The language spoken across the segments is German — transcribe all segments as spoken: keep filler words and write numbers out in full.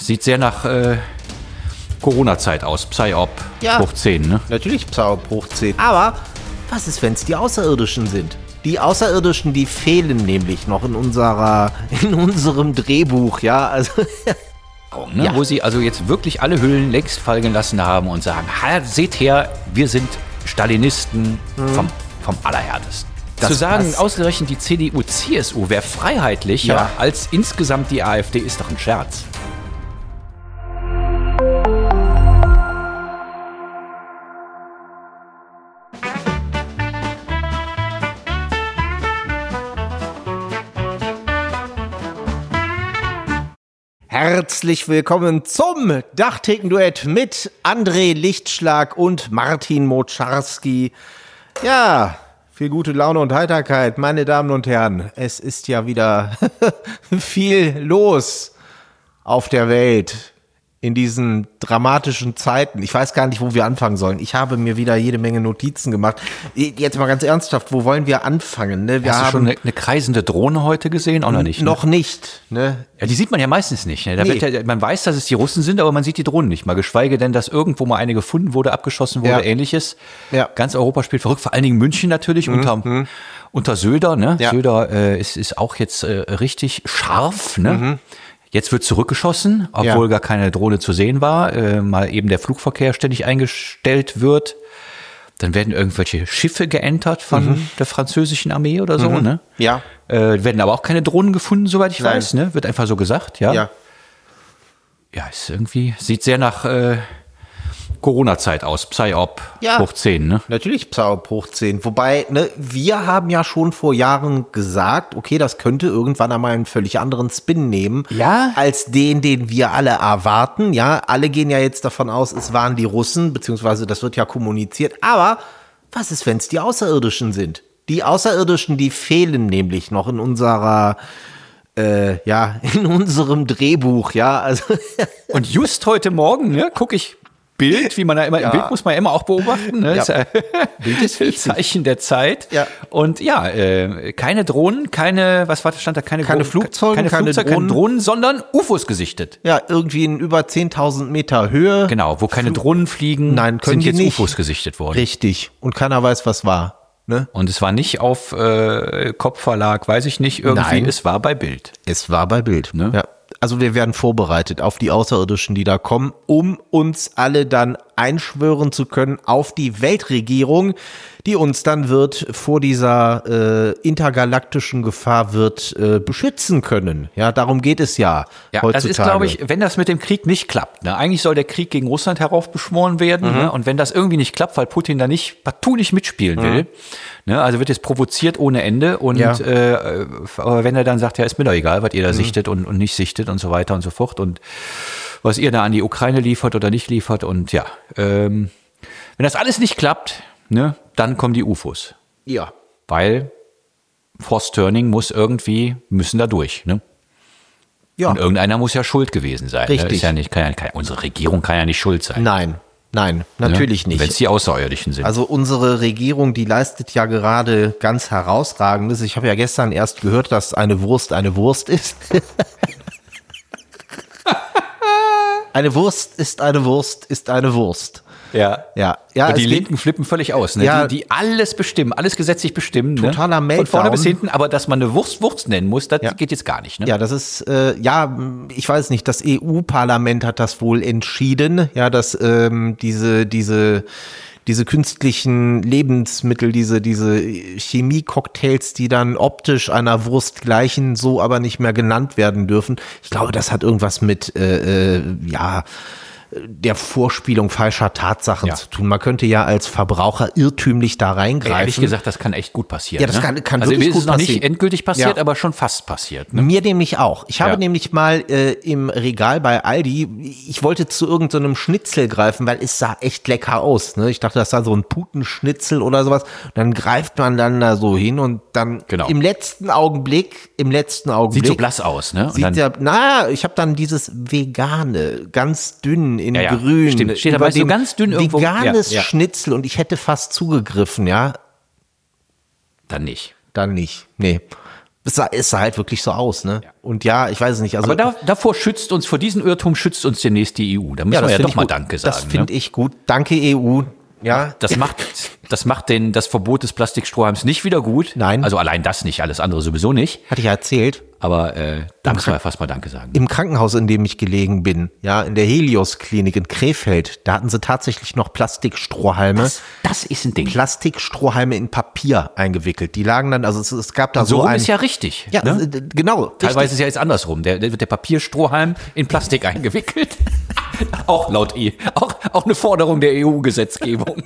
Sieht sehr nach äh, Corona-Zeit aus. Psyop Ja. hoch zehn, ne? Natürlich Psyop hoch zehn. Aber was ist, wenn es die Außerirdischen sind? Die Außerirdischen, die fehlen nämlich noch in unserer, in unserem Drehbuch, ja. Also Ne? Ja. Wo sie also jetzt wirklich alle Hüllen längst fallen gelassen haben und sagen, ha, seht her, wir sind Stalinisten vom, vom Allerhärtesten. Das Zu sagen, passt. ausgerechnet die C D U, C S U wäre freiheitlicher Ja. als insgesamt die AfD, ist doch ein Scherz. herzlich willkommen zum Dachtheken-Duett mit André Lichtschlag und Martin Moczarski. Ja, viel gute Laune und Heiterkeit, meine Damen und Herren. Es ist ja wieder viel los auf der Welt in diesen dramatischen Zeiten. Ich weiß gar nicht, wo wir anfangen sollen. Ich habe mir wieder jede Menge Notizen gemacht. Jetzt mal ganz ernsthaft, wo wollen wir anfangen? Ne? Wir Hast du haben schon eine, eine kreisende Drohne heute gesehen? Auch noch nicht. Ne? noch nicht. Ne? Ja, die sieht man ja meistens nicht. Ne? Da Nee. wird ja, man weiß, dass es die Russen sind, aber man sieht die Drohnen nicht mal. Geschweige denn, dass irgendwo mal eine gefunden wurde, abgeschossen wurde, Ja. ähnliches. Ja. Ganz Europa spielt verrückt, vor allen Dingen München natürlich, unter, unter Söder. Ne? Ja. Söder äh, ist, ist auch jetzt äh, richtig scharf. Ne? Jetzt wird zurückgeschossen, obwohl Ja. gar keine Drohne zu sehen war. Äh, mal eben der Flugverkehr ständig eingestellt wird. Dann werden irgendwelche Schiffe geentert von der französischen Armee oder so. Ne? Ja. Äh, werden aber auch keine Drohnen gefunden, soweit ich Nein. weiß. Ne? Wird einfach so gesagt, ja. Ja. Ja, ist irgendwie, sieht sehr nach äh, Corona-Zeit aus. Psyop Ja. hoch zehn, ne? Natürlich Psyop hoch zehn. Wobei, ne, wir haben ja schon vor Jahren gesagt, okay, das könnte irgendwann einmal einen völlig anderen Spin nehmen. Ja. Als den, den wir alle erwarten. Ja, alle gehen ja jetzt davon aus, es waren die Russen, beziehungsweise das wird ja kommuniziert. Aber was ist, wenn es die Außerirdischen sind? Die Außerirdischen, die fehlen nämlich noch in unserer, äh, ja, in unserem Drehbuch, ja. Also, Und just heute Morgen, ne, gucke ich Bild, wie man da immer, Ja. im Bild muss man ja immer auch beobachten, ne? Ja. Ist ja Bild ist wichtig. Zeichen der Zeit. Ja. Und ja, äh, keine Drohnen, keine, was war das, stand da? Keine, Keine Gro- Flugzeuge, keine, keine Flugzeuge, Drohnen. keine Drohnen, sondern U F Os gesichtet. ja, irgendwie in über zehntausend Meter Höhe. Genau, wo keine Drohnen fliegen, Nein, können sind die jetzt nicht. U F Os gesichtet worden. Richtig. Und keiner weiß, was war. Ne? Und es war nicht auf äh, Kopfverlag, weiß ich nicht, irgendwie, Nein. es war bei Bild. Es war bei Bild. Ne? Ja. Also wir werden vorbereitet auf die Außerirdischen, die da kommen, um uns alle dann einschwören zu können auf die Weltregierung, die uns dann wird vor dieser äh, intergalaktischen Gefahr wird äh, beschützen können. Ja, darum geht es ja, Ja, heutzutage. das ist, glaube ich, wenn das mit dem Krieg nicht klappt, ne, eigentlich soll der Krieg gegen Russland heraufbeschworen werden, ne, und wenn das irgendwie nicht klappt, weil Putin da nicht, partout nicht mitspielen will, ne, also wird jetzt provoziert ohne Ende und Ja. äh, aber wenn er dann sagt, ja, ist mir doch egal, was ihr da sichtet und, und nicht sichtet und so weiter und so fort und was ihr da an die Ukraine liefert oder nicht liefert und ja, ähm, wenn das alles nicht klappt, ne, dann kommen die U F Os, Ja. weil Force Turning muss irgendwie, müssen da durch, ne? Ja. Und irgendeiner muss ja schuld gewesen sein. Ne? Richtig. Ist ja nicht, kann ja, kann, unsere Regierung kann ja nicht schuld sein. Nein, nein, natürlich ne? nicht. Wenn es die Außerirdischen sind. Also unsere Regierung, die leistet ja gerade ganz Herausragendes. Ich habe ja gestern erst gehört, dass eine Wurst eine Wurst ist. Eine Wurst ist eine Wurst ist eine Wurst. ja. Ja, ja. Und die es geht- Linken flippen völlig aus, ne? Ja. die, die alles bestimmen, alles gesetzlich bestimmen. Totaler ne? Von vorne Meltdown. bis hinten, aber dass man eine Wurst Wurst nennen muss, das Ja. geht jetzt gar nicht. Ne? Ja, das ist, äh, ja, ich weiß nicht, das E U-Parlament hat das wohl entschieden, ja, dass ähm, diese, diese, diese künstlichen Lebensmittel, diese, diese Chemie-Cocktails, die dann optisch einer Wurst gleichen, so aber nicht mehr genannt werden dürfen. Ich glaube, das hat irgendwas mit, äh, äh, ja, der Vorspielung falscher Tatsachen Ja. zu tun. Man könnte ja als Verbraucher irrtümlich da reingreifen. Ehrlich gesagt, das kann echt gut passieren. Ja, das ne? kann- kann also wirklich ist es gut noch passieren. nicht endgültig passiert, Ja. aber schon fast passiert. Ne? Mir nämlich auch. Ich habe Ja. nämlich mal äh, im Regal bei Aldi, ich wollte zu irgendeinem Schnitzel greifen, weil es sah echt lecker aus. Ne? Ich dachte, das war so ein Putenschnitzel oder sowas. Und dann greift man dann da so hin und dann Genau. im letzten Augenblick, im letzten Augenblick. Sieht so blass aus, ne? Und Sieht dann- ja, na, ich habe dann dieses vegane, ganz dünn in Ja, ja, grün. stimmt. Steht über dabei so dem ganz dünn irgendwo. Veganes Ja, ja. Schnitzel und ich hätte fast zugegriffen, ja. Dann nicht. Dann nicht. Nee. Es sah, es sah halt wirklich so aus, ne? Ja. Und ja, ich weiß es nicht. Also, aber da, davor schützt uns, vor diesem Irrtum schützt uns demnächst die E U. Da müssen ja, wir ja doch mal gut. Danke sagen. Das finde ne? ich gut. Danke E U. Ja. Das macht, das macht den, das Verbot des Plastikstrohhalms nicht wieder gut. Nein. Also allein das nicht, alles andere sowieso nicht. Hatte ich ja erzählt. Aber äh, da müssen wir ja fast mal Danke sagen. Im Krankenhaus, in dem ich gelegen bin, ja, in der Helios-Klinik in Krefeld, da hatten sie tatsächlich noch Plastikstrohhalme. Das, das ist ein Ding. Plastikstrohhalme in Papier eingewickelt. Die lagen dann, also es, es gab da so so rum ein... ist ja richtig. Ja, ne? genau. Teilweise richtig. ist ja jetzt andersrum. Der, der wird der Papierstrohhalm in Plastik eingewickelt. Auch laut E. Auch, auch eine Forderung der E U-Gesetzgebung.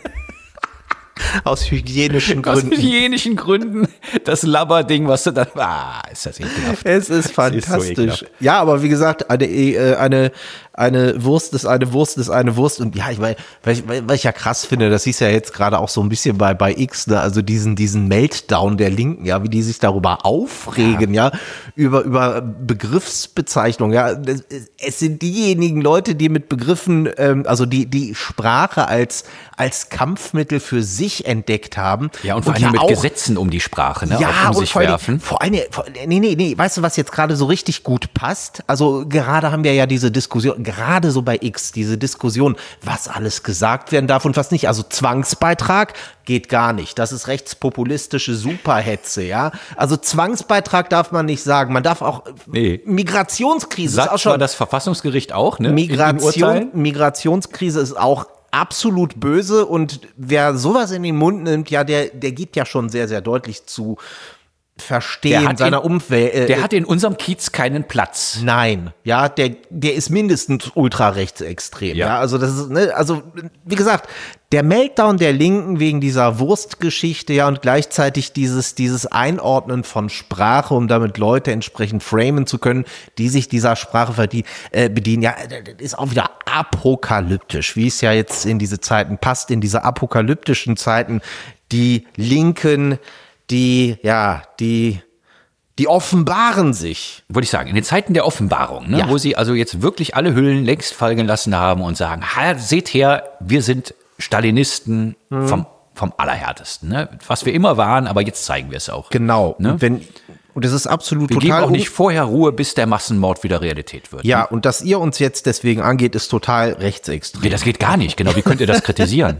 Aus hygienischen Gründen. Aus hygienischen Gründen. Das Labberding, was du dann. Ah, ist das ekelhaft. Es ist fantastisch. Ist so ja, aber wie gesagt, eine, äh, eine, eine Wurst ist eine Wurst ist eine Wurst. Und ja, ich meine, weil ich, weil ich ja krass finde, das hieß ja jetzt gerade auch so ein bisschen bei, bei X, ne? Also diesen, diesen Meltdown der Linken, ja, wie die sich darüber aufregen, ja, ja über, über Begriffsbezeichnungen, ja. Es, es sind diejenigen Leute, die mit Begriffen, ähm, also die, die Sprache als, als Kampfmittel für sich entdeckt haben. Ja, und vor allem ja mit auch, Gesetzen um die Sprache, ne, ja, auch um und sich vor allem, werfen. Vor allem, vor, nee, nee, nee, weißt du, was jetzt gerade so richtig gut passt? Also gerade haben wir ja diese Diskussion, gerade so bei X, diese Diskussion, was alles gesagt werden darf und was nicht. Also Zwangsbeitrag geht gar nicht. Das ist rechtspopulistische Superhetze, ja. Also Zwangsbeitrag darf man nicht sagen. Man darf auch nee. Migrationskrise Sagt ist auch schon zwar das Verfassungsgericht auch, ne? Migration, Migrationskrise ist auch absolut böse und wer sowas in den Mund nimmt, ja, der, der gibt ja schon sehr, sehr deutlich zu verstehen seiner Umwelt. Äh, der hat in unserem Kiez keinen Platz. Nein, ja, der, der ist mindestens ultrarechtsextrem. Ja. Ja, also das ist, ne, also wie gesagt, der Meltdown der Linken wegen dieser Wurstgeschichte, ja, und gleichzeitig dieses, dieses Einordnen von Sprache, um damit Leute entsprechend framen zu können, die sich dieser Sprache verdien, äh, bedienen, ja, das ist auch wieder apokalyptisch, wie es ja jetzt in diese Zeiten passt, in diese apokalyptischen Zeiten, die Linken, die, ja, die, die offenbaren sich. Würde ich sagen, in den Zeiten der Offenbarung, ne, Ja. wo sie also jetzt wirklich alle Hüllen längst fallen gelassen haben und sagen, ha, seht her, wir sind Stalinisten mhm. vom, vom Allerhärtesten, ne? Was wir immer waren, aber jetzt zeigen wir es auch. Genau. Ne? Und wenn, und das ist absolut wir total. geben auch nicht vorher Ruhe, bis der Massenmord wieder Realität wird. Ja, ne? und dass ihr uns jetzt deswegen angeht, ist total rechtsextrem. Ja, das geht gar nicht, genau. Wie könnt ihr das kritisieren?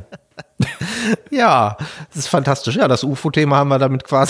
Ja, das ist fantastisch. Ja, das U F O-Thema haben wir damit quasi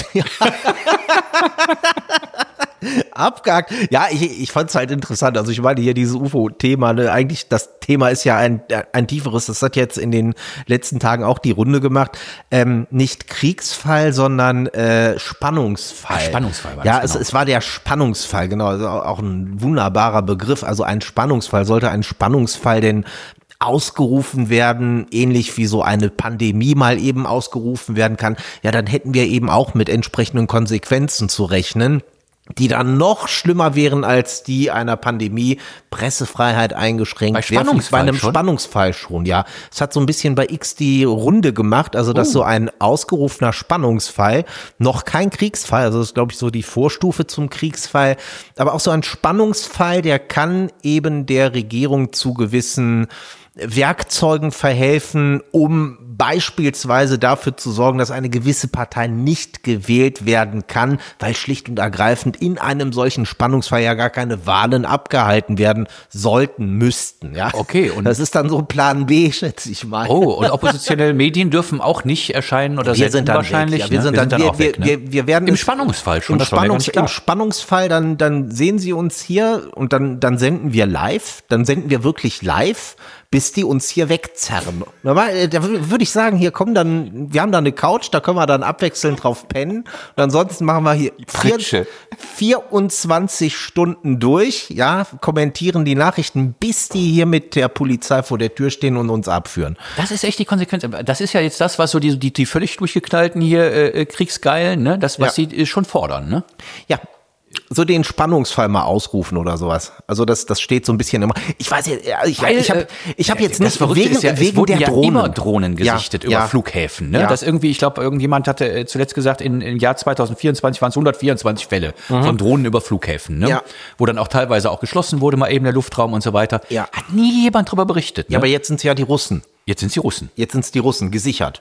abgehakt. Ja, ich, ich fand es halt interessant. Also ich meine hier dieses U F O-Thema, ne, eigentlich das Thema ist ja ein, ein tieferes. Das hat jetzt in den letzten Tagen auch die Runde gemacht. Ähm, nicht Kriegsfall, sondern äh, Spannungsfall. Ach, Spannungsfall war das, Ja, genau. es, es war der Spannungsfall, genau. Also auch ein wunderbarer Begriff. Also ein Spannungsfall. Sollte ein Spannungsfall denn ausgerufen werden, ähnlich wie so eine Pandemie mal eben ausgerufen werden kann, ja, dann hätten wir eben auch mit entsprechenden Konsequenzen zu rechnen, die dann noch schlimmer wären als die einer Pandemie, Pressefreiheit eingeschränkt. Bei Spannungsfall bei einem schon? Spannungsfall schon, ja. Es hat so ein bisschen bei X die Runde gemacht, also dass Oh. so ein ausgerufener Spannungsfall, noch kein Kriegsfall, also das ist, glaube ich, so die Vorstufe zum Kriegsfall, aber auch so ein Spannungsfall, der kann eben der Regierung zu gewissen Werkzeugen verhelfen, um beispielsweise dafür zu sorgen, dass eine gewisse Partei nicht gewählt werden kann, weil schlicht und ergreifend in einem solchen Spannungsfall ja gar keine Wahlen abgehalten werden sollten, müssten. Ja, Okay, und- das ist dann so Plan B, schätze ich mal. Oh, und oppositionelle Medien dürfen auch nicht erscheinen oder wir senden sind dann wahrscheinlich. weg. Ja, wir ne? sind dann, wir, auch weg. wir, Ne? wir, wir werden Im es- Spannungsfall schon. Im, das war mir Spannungs, ganz klar. Im Spannungsfall, dann, dann sehen sie uns hier und dann, dann senden wir live, dann senden wir wirklich live, bis die uns hier wegzerren. Normal, äh, da wür- würde ich sagen, hier kommen dann, wir haben da eine Couch, da können wir dann abwechselnd drauf pennen. Und ansonsten machen wir hier Pritsche. vierundzwanzig Stunden durch, ja, kommentieren die Nachrichten, bis die hier mit der Polizei vor der Tür stehen und uns abführen. Das ist echt die Konsequenz. Das ist ja jetzt das, was so die, die, die völlig durchgeknallten hier äh, Kriegsgeilen, ne? Das, was Ja. sie äh, schon fordern, ne? Ja, so den Spannungsfall mal ausrufen oder sowas. Also das, das steht so ein bisschen immer. Ich weiß jetzt, ja, ich, Weil, ich habe äh, ich hab jetzt das nicht Verrückte wegen, ist ja, es wegen wurden der ja Drohnen. immer Drohnen gesichtet Ja, über ja. Flughäfen. Ne? Ja. Das irgendwie, ich glaube, irgendjemand hatte äh, zuletzt gesagt, in, im Jahr zwanzig vierundzwanzig waren es hundertvierundzwanzig Fälle von Drohnen über Flughäfen, ne? Ja. Wo dann auch teilweise auch geschlossen wurde, mal eben der Luftraum und so weiter. Ja. Hat nie jemand drüber berichtet. Ne? Ja, aber jetzt sind es ja die Russen. Jetzt sind sie Russen. Jetzt sind es die Russen, gesichert.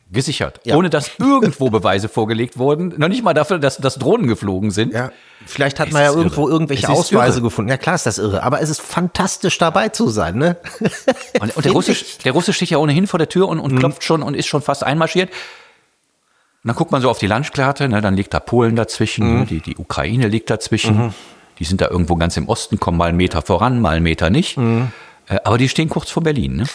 gesichert. Ja. Ohne dass irgendwo Beweise vorgelegt wurden. Noch nicht mal dafür, dass, dass Drohnen geflogen sind. Ja. Vielleicht hat es man ja irgendwo irre. irgendwelche Ausweise irre. gefunden. Ja, klar ist das irre. Aber es ist fantastisch, dabei zu sein, ne? Und, und der, Russe, der Russe steht ja ohnehin vor der Tür und, und mhm. klopft schon und ist schon fast einmarschiert. Und dann guckt man so auf die Landkarte, ne, dann liegt da Polen dazwischen, mhm. die, die Ukraine liegt dazwischen. Mhm. Die sind da irgendwo ganz im Osten, kommen mal einen Meter voran, mal einen Meter nicht. Mhm. Äh, aber die stehen kurz vor Berlin, ne?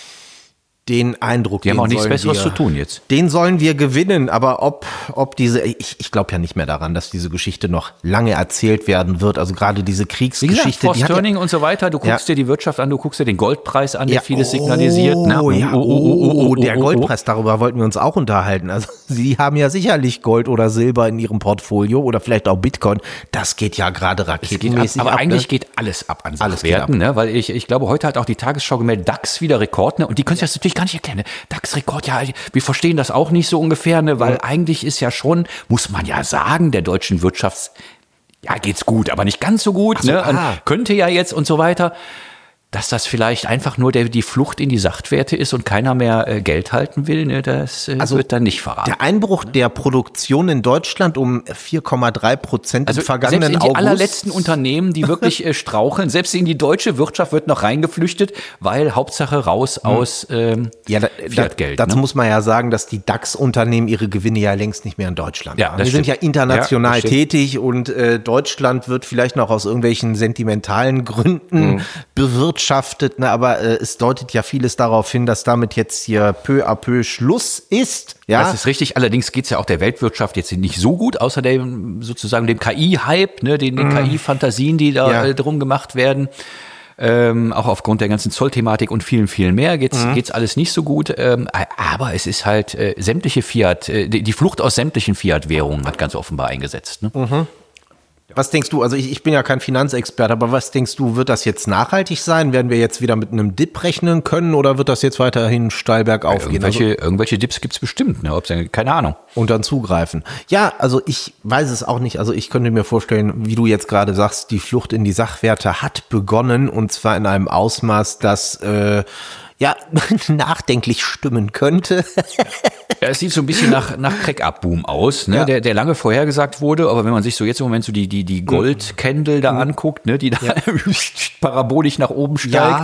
Den Eindruck, die haben auch nichts Besseres wir, zu tun jetzt. Den sollen wir gewinnen, aber ob, ob diese, ich, ich glaube ja nicht mehr daran, dass diese Geschichte noch lange erzählt werden wird. Also gerade diese Kriegsgeschichte. Wie gesagt, Turning ja, und so weiter. Du guckst ja. dir die Wirtschaft an, du guckst dir den Goldpreis an, der ja, vieles oh, signalisiert. Ne? Oh, ja, oh, oh, oh, oh, der Goldpreis, darüber wollten wir uns auch unterhalten. Also Sie haben ja sicherlich Gold oder Silber in Ihrem Portfolio oder vielleicht auch Bitcoin. Das geht ja gerade raketenmäßig ab. Aber ab, eigentlich ne? geht alles ab an Sachwerten, ne? Weil ich, ich glaube, heute hat auch die Tagesschau gemeldet, DAX wieder Rekord, ne? Und die können sich das natürlich gar nicht erklären. Ne? DAX-Rekord, ja, wir verstehen das auch nicht so ungefähr, ne? Weil ja. eigentlich ist ja schon, muss man ja sagen, der deutschen Wirtschafts, ja, geht's gut, aber nicht ganz so gut, so, ne? Ah. Könnte ja jetzt und so weiter. Dass das vielleicht einfach nur der, die Flucht in die Sachtwerte ist und keiner mehr äh, Geld halten will, ne, das äh, also wird dann nicht verraten. Der Einbruch der Produktion in Deutschland um vier Komma drei Prozent also im vergangenen selbst in die August. allerletzten Unternehmen, die wirklich äh, straucheln, selbst in die deutsche Wirtschaft wird noch reingeflüchtet, weil Hauptsache raus aus ähm, ja, da, Fiat-Geld. Da, dazu ne? muss man ja sagen, dass die DAX-Unternehmen ihre Gewinne ja längst nicht mehr in Deutschland ja, haben. Die sind ja international ja, tätig und äh, Deutschland wird vielleicht noch aus irgendwelchen sentimentalen Gründen mhm. bewirtschaftet, ne, aber äh, es deutet ja vieles darauf hin, dass damit jetzt hier peu à peu Schluss ist. Ja? Das ist richtig. Allerdings geht es ja auch der Weltwirtschaft jetzt nicht so gut, außer dem sozusagen dem K I-Hype, ne, den, den mm. K I-Fantasien, die da ja. äh, drum gemacht werden. Ähm, auch aufgrund der ganzen Zollthematik und vielen, vielen mehr geht's mhm. geht's alles nicht so gut. Ähm, aber es ist halt äh, sämtliche Fiat, äh, die, die Flucht aus sämtlichen Fiat-Währungen hat ganz offenbar eingesetzt. Ne? Mhm. Was denkst du, also ich, ich bin ja kein Finanzexperte, aber was denkst du, wird das jetzt nachhaltig sein? Werden wir jetzt wieder mit einem Dip rechnen können oder wird das jetzt weiterhin steil bergauf gehen? Irgendwelche, also, irgendwelche Dips gibt's bestimmt, ne? Ob's, keine Ahnung. Und dann zugreifen. Ja, also ich weiß es auch nicht. Also ich könnte mir vorstellen, wie du jetzt gerade sagst, die Flucht in die Sachwerte hat begonnen und zwar in einem Ausmaß, das äh, ja nachdenklich stimmen könnte. Ja, es sieht so ein bisschen nach, nach Crack-Up-Boom aus, ne? Ja. der, der lange vorhergesagt wurde, aber wenn man sich so jetzt im Moment so die, die, die Gold-Candle da mhm. anguckt, ne? die da ja. parabolisch nach oben steigt. Ja.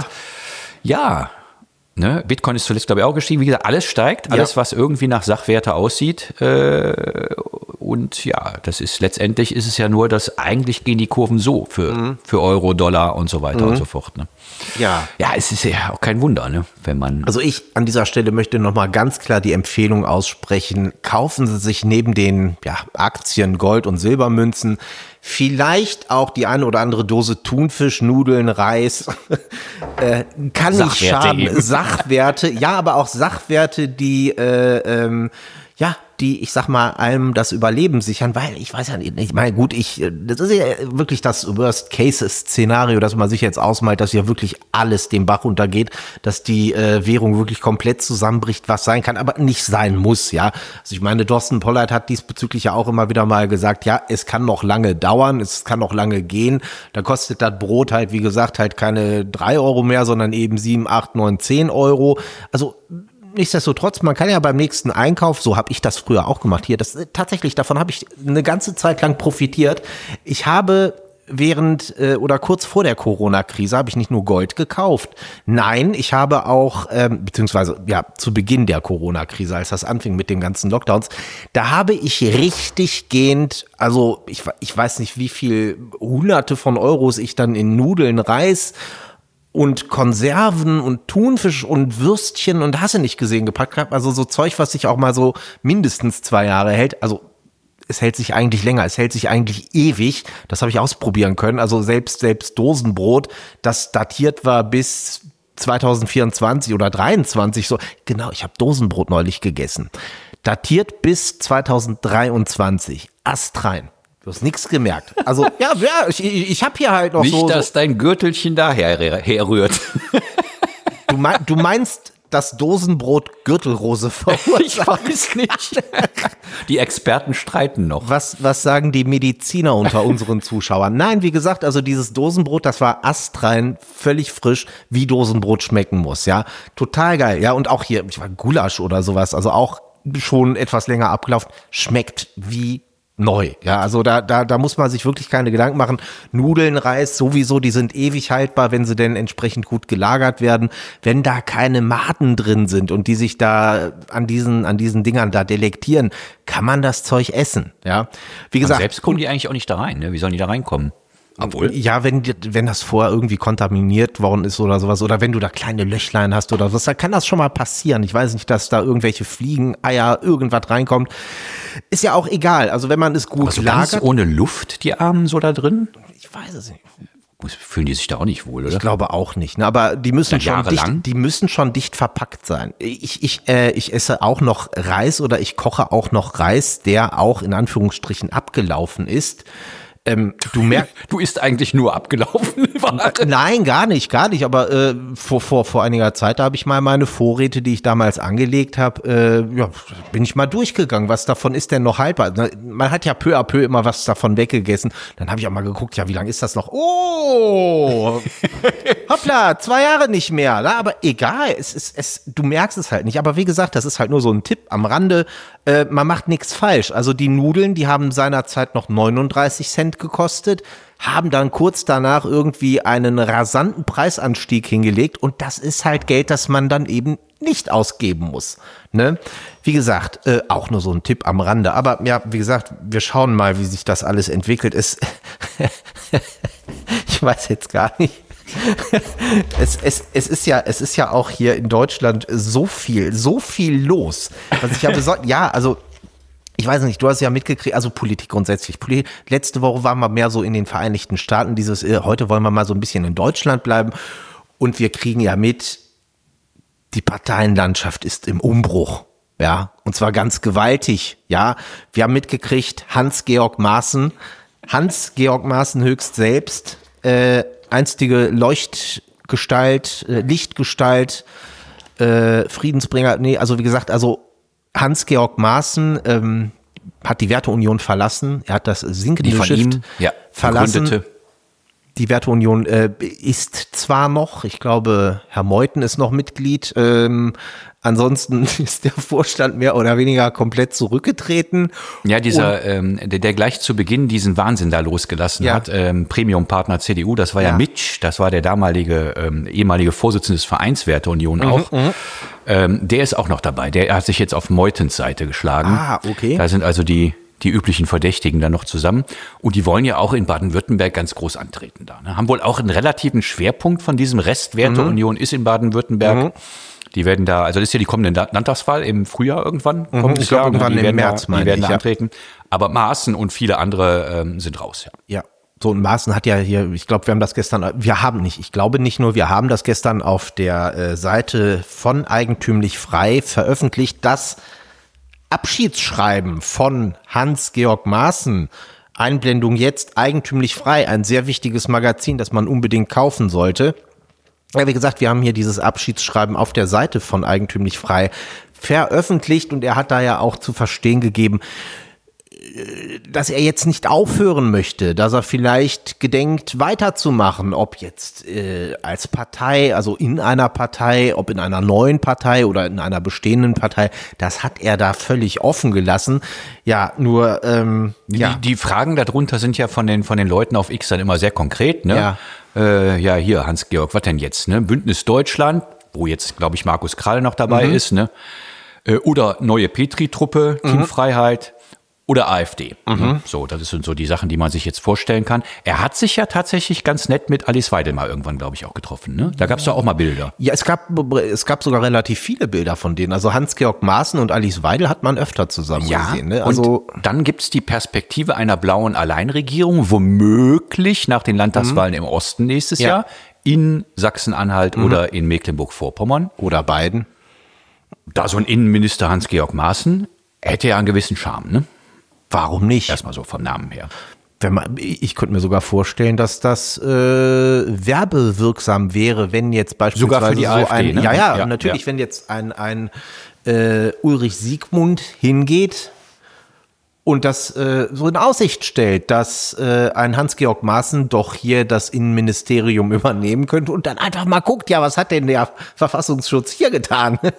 ja. Ne? Bitcoin ist zuletzt, glaube ich, auch gestiegen. Wie gesagt, alles steigt, alles, ja. was irgendwie nach Sachwerte aussieht. Äh, und ja, das ist letztendlich ist es ja nur, dass eigentlich gehen die Kurven so für, mhm. für Euro, Dollar und so weiter mhm. und so fort. Ne? Ja. Ja, es ist ja auch kein Wunder, ne? Wenn man. Also ich an dieser Stelle möchte nochmal ganz klar die Empfehlung aussprechen, kaufen Sie sich neben den ja, Aktien, Gold- und Silbermünzen vielleicht auch die eine oder andere Dose Thunfisch, Nudeln, Reis. äh, kann nicht schaden. Eben. Sachwerte, ja, aber auch Sachwerte, die äh, ähm, ja, die, ich sag mal, einem das Überleben sichern, weil ich weiß ja nicht, ich meine, gut, ich, das ist ja wirklich das Worst-Case-Szenario, dass man sich jetzt ausmalt, dass ja wirklich alles den Bach runtergeht, dass die äh, Währung wirklich komplett zusammenbricht, was sein kann, aber nicht sein muss, ja. Also ich meine, Thorsten Polleit hat diesbezüglich ja auch immer wieder mal gesagt, ja, es kann noch lange dauern, es kann noch lange gehen, da kostet das Brot halt, wie gesagt, halt keine drei Euro mehr, sondern eben sieben, acht, neun, zehn Euro, also nichtsdestotrotz, man kann ja beim nächsten Einkauf, so habe ich das früher auch gemacht hier, das tatsächlich, davon habe ich eine ganze Zeit lang profitiert. Ich habe während äh, oder kurz vor der Corona-Krise habe ich nicht nur Gold gekauft. Nein, ich habe auch, ähm, beziehungsweise ja, zu Beginn der Corona-Krise, als das anfing mit den ganzen Lockdowns, da habe ich richtig gehend, also ich, ich weiß nicht, wie viel Hunderte von Euros ich dann in Nudeln, Reis und Konserven und Thunfisch und Würstchen und hast du nicht gesehen gepackt gehabt. Also so Zeug, was sich auch mal so mindestens zwei Jahre hält. Also es hält sich eigentlich länger, es hält sich eigentlich ewig. Das habe ich ausprobieren können. Also selbst selbst Dosenbrot, das datiert war bis zwanzig vierundzwanzig oder dreiundzwanzig. So genau, ich habe Dosenbrot neulich gegessen. Datiert bis zwanzig dreiundzwanzig. Astrein. Du hast nichts gemerkt. Also, ja, ja ich, ich habe hier halt noch Nicht, so... Nicht, dass so dein Gürtelchen da her, herrührt. Du, mein, du meinst das Dosenbrot Gürtelrose verursacht? Ich weiß nicht. Die Experten streiten noch. Was, was sagen die Mediziner unter unseren Zuschauern? Nein, wie gesagt, also dieses Dosenbrot, das war astrein, völlig frisch, wie Dosenbrot schmecken muss, ja. Total geil, ja. Und auch hier, ich war Gulasch oder sowas, also auch schon etwas länger abgelaufen, schmeckt wie neu. Ja, also da, da, da muss man sich wirklich keine Gedanken machen. Nudeln, Reis sowieso, die sind ewig haltbar, wenn sie denn entsprechend gut gelagert werden. Wenn da keine Maden drin sind und die sich da an diesen, an diesen Dingern da delektieren, kann man das Zeug essen. Ja, wie gesagt. Und selbst kommen die eigentlich auch nicht da rein, ne? Wie sollen die da reinkommen? Obwohl. Ja, wenn, wenn das vorher irgendwie kontaminiert worden ist oder sowas, oder wenn du da kleine Löchlein hast oder was, dann kann das schon mal passieren. Ich weiß nicht, dass da irgendwelche Fliegen, Eier, irgendwas reinkommt. Ist ja auch egal. Also wenn man es gut also lagert. Ganz ohne Luft, die Armen so da drin? Ich weiß es nicht. Fühlen die sich da auch nicht wohl, oder? Ich glaube auch nicht. Ne? Aber die müssen schon dicht, die müssen schon dicht verpackt sein. Ich, ich, äh, ich esse auch noch Reis oder ich koche auch noch Reis, der auch in Anführungsstrichen abgelaufen ist. Ähm, du merkst, du isst eigentlich nur abgelaufen. Nein, gar nicht, gar nicht. Aber äh, vor, vor, vor einiger Zeit, da habe ich mal meine Vorräte, die ich damals angelegt habe, äh, ja, bin ich mal durchgegangen. Was davon ist denn noch haltbar? Man hat ja peu à peu immer was davon weggegessen. Dann habe ich auch mal geguckt, ja, wie lange ist das noch? Oh, hoppla, zwei Jahre nicht mehr. Na, aber egal, es ist, es, du merkst es halt nicht. Aber wie gesagt, das ist halt nur so ein Tipp am Rande. Äh, man macht nichts falsch. Also die Nudeln, die haben seinerzeit noch neununddreißig Cent gekostet, haben dann kurz danach irgendwie einen rasanten Preisanstieg hingelegt und das ist halt Geld, das man dann eben nicht ausgeben muss. Ne? Wie gesagt, äh, auch nur so ein Tipp am Rande. Aber ja, wie gesagt, wir schauen mal, wie sich das alles entwickelt. Es ich weiß jetzt gar nicht. Es, es, es ist ja, es ist ja auch hier in Deutschland so viel, so viel los. Was ich ja besorgt, ja, also ich weiß nicht, du hast ja mitgekriegt, also Politik grundsätzlich. Politik, letzte Woche waren wir mehr so in den Vereinigten Staaten, dieses, äh, heute wollen wir mal so ein bisschen in Deutschland bleiben und wir kriegen ja mit, die Parteienlandschaft ist im Umbruch, ja, und zwar ganz gewaltig, ja. Wir haben mitgekriegt, Hans-Georg Maaßen, Hans-Georg Maaßen höchst selbst, äh, einstige Leuchtgestalt, äh, Lichtgestalt, äh, Friedensbringer, nee, also wie gesagt, also Hans-Georg Maaßen ähm, hat die Werteunion verlassen. Er hat das sinkende Schiff ihm, ja, verlassen. Vergründete. Die Werteunion äh, ist zwar noch, ich glaube, Herr Meuthen ist noch Mitglied. Ähm, ansonsten ist der Vorstand mehr oder weniger komplett zurückgetreten. Ja, dieser, ähm, der, der gleich zu Beginn diesen Wahnsinn da losgelassen Ja. hat, ähm, Premium-Partner C D U, das war ja, Ja. Mitsch, das war der damalige, ähm, ehemalige Vorsitzende des Vereins Werteunion auch. Ähm, der ist auch noch dabei. Der hat sich jetzt auf Meutens Seite geschlagen. Ah, okay. Da sind also die, die üblichen Verdächtigen dann noch zusammen. Und die wollen ja auch in Baden-Württemberg ganz groß antreten da. Ne? Haben wohl auch einen relativen Schwerpunkt von diesem Rest Werteunion ist in Baden-Württemberg. Mhm. Die werden da, also das ist ja die kommende Landtagswahl im Frühjahr irgendwann. Mhm, kommendes ich glaube, Jahr, ne? irgendwann Die im werden März, da, meine Die werden ich, da ja. antreten. Aber Maaßen und viele andere ähm, sind raus, ja. Ja. So, und Maaßen hat ja hier, ich glaube, wir haben das gestern, wir haben nicht, ich glaube nicht nur, wir haben das gestern auf der äh, Seite von Eigentümlich Frei veröffentlicht, das Abschiedsschreiben von Hans-Georg Maaßen, Einblendung jetzt, Eigentümlich Frei, ein sehr wichtiges Magazin, das man unbedingt kaufen sollte. Ja, wie gesagt, wir haben hier dieses Abschiedsschreiben auf der Seite von Eigentümlich Frei veröffentlicht und er hat da ja auch zu verstehen gegeben, dass er jetzt nicht aufhören möchte, dass er vielleicht gedenkt, weiterzumachen, ob jetzt äh, als Partei, also in einer Partei, ob in einer neuen Partei oder in einer bestehenden Partei, das hat er da völlig offen gelassen. Ja, nur, ähm, ja. Die, die Fragen darunter sind ja von den, von den Leuten auf X dann immer sehr konkret, ne? Ja. Äh, ja, hier, Hans-Georg, was denn jetzt, ne? Bündnis Deutschland, wo jetzt, glaube ich, Markus Krall noch dabei Mhm. ist, ne? Äh, oder neue Petri-Truppe, Team Mhm. Freiheit. Oder AfD. Mhm. So, das sind so die Sachen, die man sich jetzt vorstellen kann. Er hat sich ja tatsächlich ganz nett mit Alice Weidel mal irgendwann, glaube ich, auch getroffen. Ne? Da gab es ja auch mal Bilder. Ja, es gab, es gab sogar relativ viele Bilder von denen. Also Hans-Georg Maaßen und Alice Weidel hat man öfter zusammen gesehen. Ne? Also und dann gibt's die Perspektive einer blauen Alleinregierung, womöglich nach den Landtagswahlen im Osten nächstes Ja. Jahr in Sachsen-Anhalt oder in Mecklenburg-Vorpommern. oder beiden. Da so ein Innenminister Hans-Georg Maaßen hätte ja einen gewissen Charme, ne? Warum nicht? Erstmal so vom Namen her. Wenn man, ich könnte mir sogar vorstellen, dass das äh, werbewirksam wäre, wenn jetzt beispielsweise Sogar für die so AfD, ein, ne? ja, ja, Ja, natürlich, ja. wenn jetzt ein, ein äh, Ulrich Siegmund hingeht und das äh, so in Aussicht stellt, dass äh, ein Hans-Georg Maaßen doch hier das Innenministerium übernehmen könnte und dann einfach mal guckt, ja, was hat denn der Verfassungsschutz hier getan?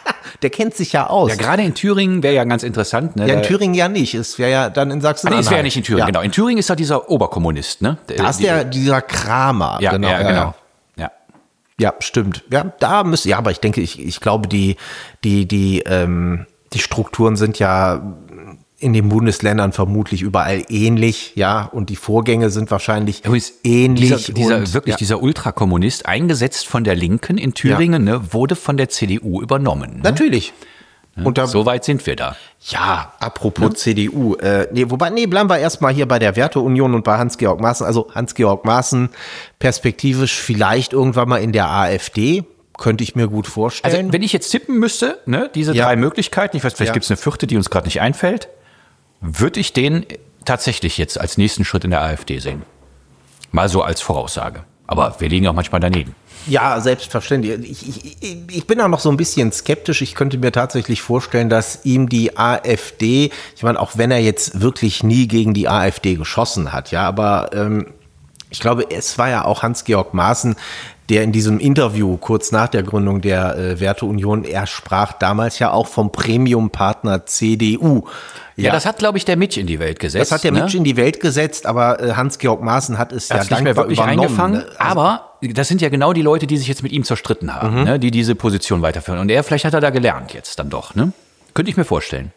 Der kennt sich ja aus. Ja, gerade in Thüringen wäre ja ganz interessant. Ne? Ja, in Thüringen ja nicht. Es wäre ja dann in Sachsen-Anhalt. Ah, nee, es wäre ja nicht in Thüringen, ja. genau. In Thüringen ist da dieser Oberkommunist, ne? Da ist der, dieser Kramer. Ja, genau. ja, Ja, genau. Ja. Ja, stimmt. Ja, da müsste, ja, aber ich denke, ich, ich glaube, die, die, die, ähm, die Strukturen sind ja in den Bundesländern vermutlich überall ähnlich, ja, und die Vorgänge sind wahrscheinlich Übrigens, ähnlich. Dieser, dieser und, wirklich ja. dieser Ultrakommunist, eingesetzt von der Linken in Thüringen, ne, wurde von der C D U übernommen. Ne? Natürlich. Und da, So weit sind wir da. ja, apropos C D U, äh, nee, wobei, nee, bleiben wir erstmal hier bei der Werteunion und bei Hans-Georg Maaßen. Also Hans-Georg Maaßen perspektivisch vielleicht irgendwann mal in der AfD, könnte ich mir gut vorstellen. Also wenn ich jetzt tippen müsste, ne, diese Ja. drei Möglichkeiten, ich weiß, vielleicht Ja. gibt es eine vierte, die uns gerade nicht einfällt, würde ich den tatsächlich jetzt als nächsten Schritt in der AfD sehen. Mal so als Voraussage. Aber wir liegen auch manchmal daneben. Ja, selbstverständlich. Ich, ich, ich bin auch noch so ein bisschen skeptisch. Ich könnte mir tatsächlich vorstellen, dass ihm die AfD, ich meine, auch wenn er jetzt wirklich nie gegen die AfD geschossen hat, ja, aber ähm, ich glaube, es war ja auch Hans-Georg Maaßen, der in diesem Interview kurz nach der Gründung der äh, Werteunion, er sprach damals ja auch vom Premium-Partner C D U. Ja, das hat, glaube ich, der Mitch in die Welt gesetzt. Das hat der ne? Mitch in die Welt gesetzt, aber äh, Hans-Georg Maaßen hat es Er ja hat's nicht mehr dankbar wirklich übernommen. eingefangen, ne? Also, aber das sind ja genau die Leute, die sich jetzt mit ihm zerstritten haben, Mhm. ne? Die diese Position weiterführen. Und er, vielleicht hat er da gelernt jetzt dann doch, ne? Könnte ich mir vorstellen.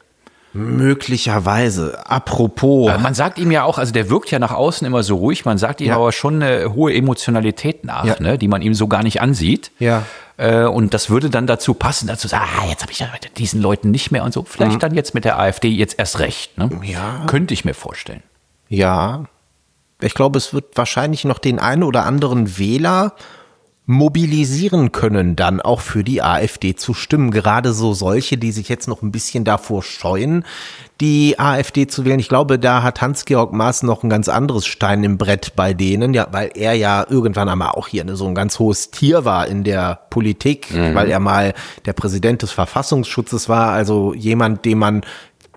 möglicherweise. Apropos. Äh, Man sagt ihm ja auch, also der wirkt ja nach außen immer so ruhig, man sagt ihm Ja. aber schon eine hohe Emotionalität nach, Ja. ne? Die man ihm so gar nicht ansieht. Ja. Äh, Und das würde dann dazu passen, dazu sagen, ah, jetzt habe ich ja mit diesen Leuten nicht mehr und so. Vielleicht dann jetzt mit der AfD jetzt erst recht. Ne? Ja. Könnte ich mir vorstellen. Ja, ich glaube, es wird wahrscheinlich noch den einen oder anderen Wähler mobilisieren können, dann auch für die AfD zu stimmen. Gerade so solche, die sich jetzt noch ein bisschen davor scheuen, die AfD zu wählen. Ich glaube, da hat Hans-Georg Maaßen noch ein ganz anderes Stein im Brett bei denen, ja, weil er ja irgendwann einmal auch hier so ein ganz hohes Tier war in der Politik, weil er mal der Präsident des Verfassungsschutzes war, also jemand, dem man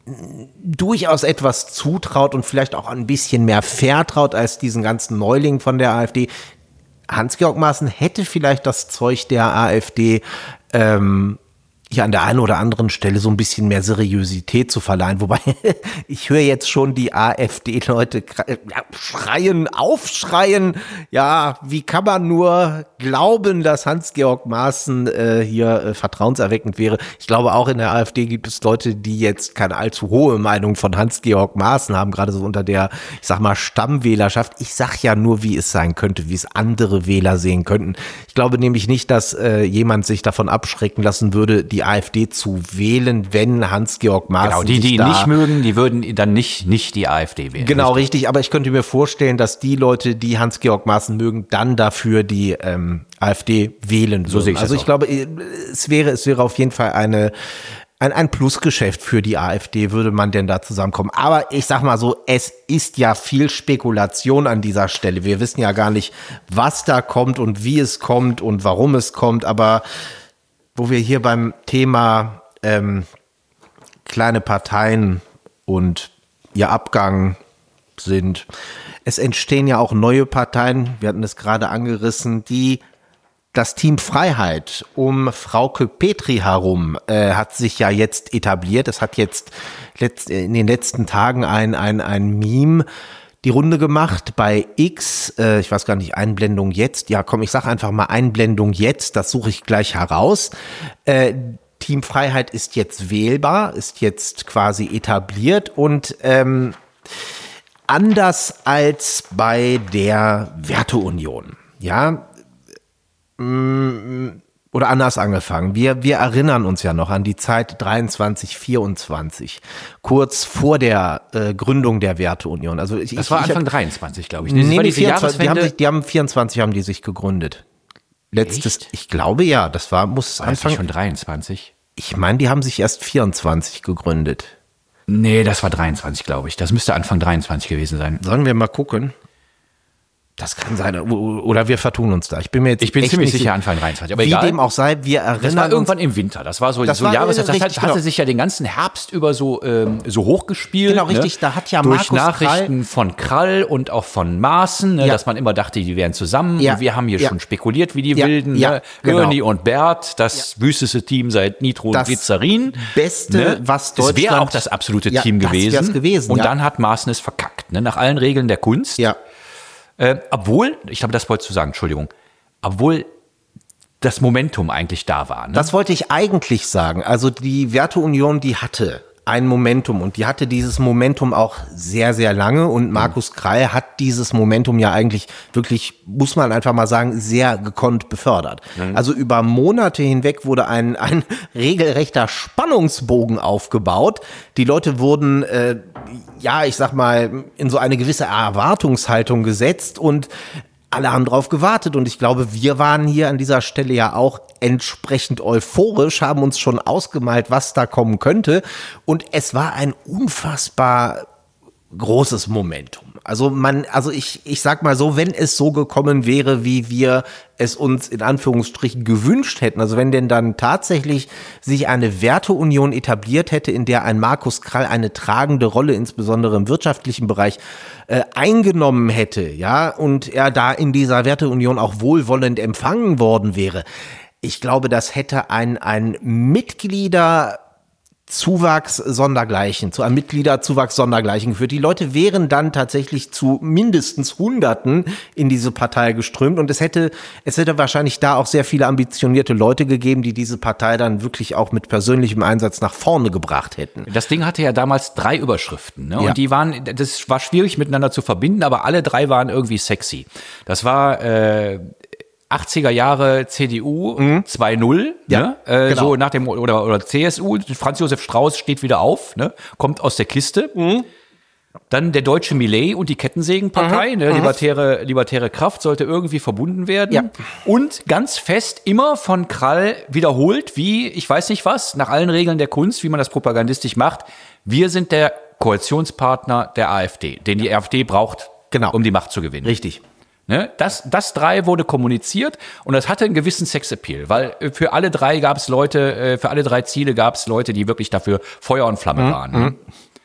durchaus etwas zutraut und vielleicht auch ein bisschen mehr vertraut als diesen ganzen Neulingen von der AfD. Hans-Georg Maaßen hätte vielleicht das Zeug der AfD, ähm, ja an der einen oder anderen Stelle so ein bisschen mehr Seriosität zu verleihen. Wobei, ich höre jetzt schon die AfD-Leute ja, schreien, aufschreien. Ja, wie kann man nur glauben, dass Hans-Georg Maaßen äh, hier äh, vertrauenserweckend wäre? Ich glaube, auch in der AfD gibt es Leute, die jetzt keine allzu hohe Meinung von Hans-Georg Maaßen haben, gerade so unter der, ich sag mal, Stammwählerschaft. Ich sag ja nur, wie es sein könnte, wie es andere Wähler sehen könnten. Ich glaube nämlich nicht, dass äh, jemand sich davon abschrecken lassen würde, die AfD zu wählen, wenn Hans-Georg Maaßen Genau, die, sich die ihn da nicht mögen, die würden dann nicht, nicht die AfD wählen. Genau, richtig. Aber ich könnte mir vorstellen, dass die Leute, die Hans-Georg Maaßen mögen, dann dafür die ähm, AfD wählen würden. So sehe ich das Also ich auch. glaube, es wäre, es wäre auf jeden Fall eine, ein, ein Plusgeschäft für die AfD, würde man denn da zusammenkommen. Aber ich sag mal so, es ist ja viel Spekulation an dieser Stelle. Wir wissen ja gar nicht, was da kommt und wie es kommt und warum es kommt. Aber wo wir hier beim Thema ähm, kleine Parteien und ihr Abgang sind. Es entstehen ja auch neue Parteien, wir hatten es gerade angerissen, die das Team Freiheit um Frauke Petry herum äh, hat sich ja jetzt etabliert. Es hat jetzt letzt, in den letzten Tagen ein, ein, ein Meme die Runde gemacht bei X, äh, ich weiß gar nicht, Einblendung jetzt. Ja, komm, ich sag einfach mal Einblendung jetzt, das suche ich gleich heraus. Äh, Team Freiheit ist jetzt wählbar, ist jetzt quasi etabliert und ähm, anders als bei der Werteunion, ja, mh, oder anders angefangen. Wir, wir erinnern uns ja noch an die Zeit dreiundzwanzig, vierundzwanzig, kurz vor der äh, Gründung der Werteunion. Also ich, Das war ich, Anfang ich, dreiundzwanzig, glaube ich. Nee, Das war nee, diese vierundzwanzig, die haben, Jahreswende. sich, die haben vierundzwanzig haben die sich gegründet. Letztes, Echt? ich glaube ja, das war, muss War das Anfang, nicht schon dreiundzwanzig? ich meine, die haben sich erst vierundzwanzig gegründet. Nee, das war dreiundzwanzig, glaube ich. Das müsste Anfang dreiundzwanzig gewesen sein. Sollen wir mal gucken? Das kann sein. Oder wir vertun uns da. Ich bin mir jetzt Ich bin echt ziemlich nicht sicher Anfang dreiundzwanzig. Aber Wie egal. dem auch sei, wir erinnern Das war uns. irgendwann im Winter. Das war so, Das so war Jahreszeit. Das richtig, hat, hatte genau. sich ja den ganzen Herbst über so, ähm, so hochgespielt. Genau, richtig. Ne? Da hat ja Durch Markus Nachrichten von Krall und auch von Maaßen, ne? Ja. Dass man immer dachte, die wären zusammen. Ja. Und wir haben hier Ja. schon spekuliert, wie die Ja. Wilden. Ja. Ne? Genau. Ernie und Bert, das wüsteste Team seit Nitro Das und Glycerin. Beste, was Das wäre Deutschland- auch das absolute Ja, Team das gewesen. wär's gewesen, Und ja. dann hat Maaßen es verkackt. Ne? Nach allen Regeln der Kunst. Ja. Äh, obwohl, ich glaube, das wolltest du sagen, Entschuldigung, obwohl das Momentum eigentlich da war. Ne? Das wollte ich eigentlich sagen. Also die Werteunion, die hatte ein Momentum und die hatte dieses Momentum auch sehr, sehr lange und Markus Krall hat dieses Momentum ja eigentlich wirklich, muss man einfach mal sagen, sehr gekonnt befördert. Mhm. Also über Monate hinweg wurde ein, ein regelrechter Spannungsbogen aufgebaut. Die Leute wurden, äh, ja, ich sag mal, in so eine gewisse Erwartungshaltung gesetzt und alle haben drauf gewartet und ich glaube, wir waren hier an dieser Stelle ja auch entsprechend euphorisch, haben uns schon ausgemalt, was da kommen könnte und es war ein unfassbar großes Momentum. Also man, also ich, ich sag mal so, wenn es so gekommen wäre, wie wir es uns in Anführungsstrichen gewünscht hätten, also wenn denn dann tatsächlich sich eine Werteunion etabliert hätte, in der ein Markus Krall eine tragende Rolle, insbesondere im wirtschaftlichen Bereich, äh, eingenommen hätte, ja, und er da in dieser Werteunion auch wohlwollend empfangen worden wäre, ich glaube, das hätte ein, ein Mitglieder Zuwachs sondergleichen, zu einem Mitgliederzuwachs sondergleichen geführt. Die Leute wären dann tatsächlich zu mindestens Hunderten in diese Partei geströmt und es hätte, es hätte wahrscheinlich da auch sehr viele ambitionierte Leute gegeben, die diese Partei dann wirklich auch mit persönlichem Einsatz nach vorne gebracht hätten. Das Ding hatte ja damals drei Überschriften, ne? Ja. Und die waren, das war schwierig miteinander zu verbinden, aber alle drei waren irgendwie sexy. Das war äh, achtziger Jahre C D U mhm. zwei null, Ja, ne? äh, genau. so nach dem oder oder C S U, Franz Josef Strauß steht wieder auf, ne? Kommt aus der Kiste. Mhm. Dann der deutsche Millet und die Kettensägenpartei, mhm. ne? Libertäre libertäre Kraft sollte irgendwie verbunden werden. Ja. Und ganz fest immer von Krall wiederholt, wie ich weiß nicht was, nach allen Regeln der Kunst, wie man das propagandistisch macht. Wir sind der Koalitionspartner der AfD, den die AfD braucht, Genau. um die Macht zu gewinnen. Richtig. Ne? Das, das drei wurde kommuniziert und das hatte einen gewissen Sexappeal, weil für alle drei gab es Leute, für alle drei Ziele gab es Leute, die wirklich dafür Feuer und Flamme mhm. waren. Ne?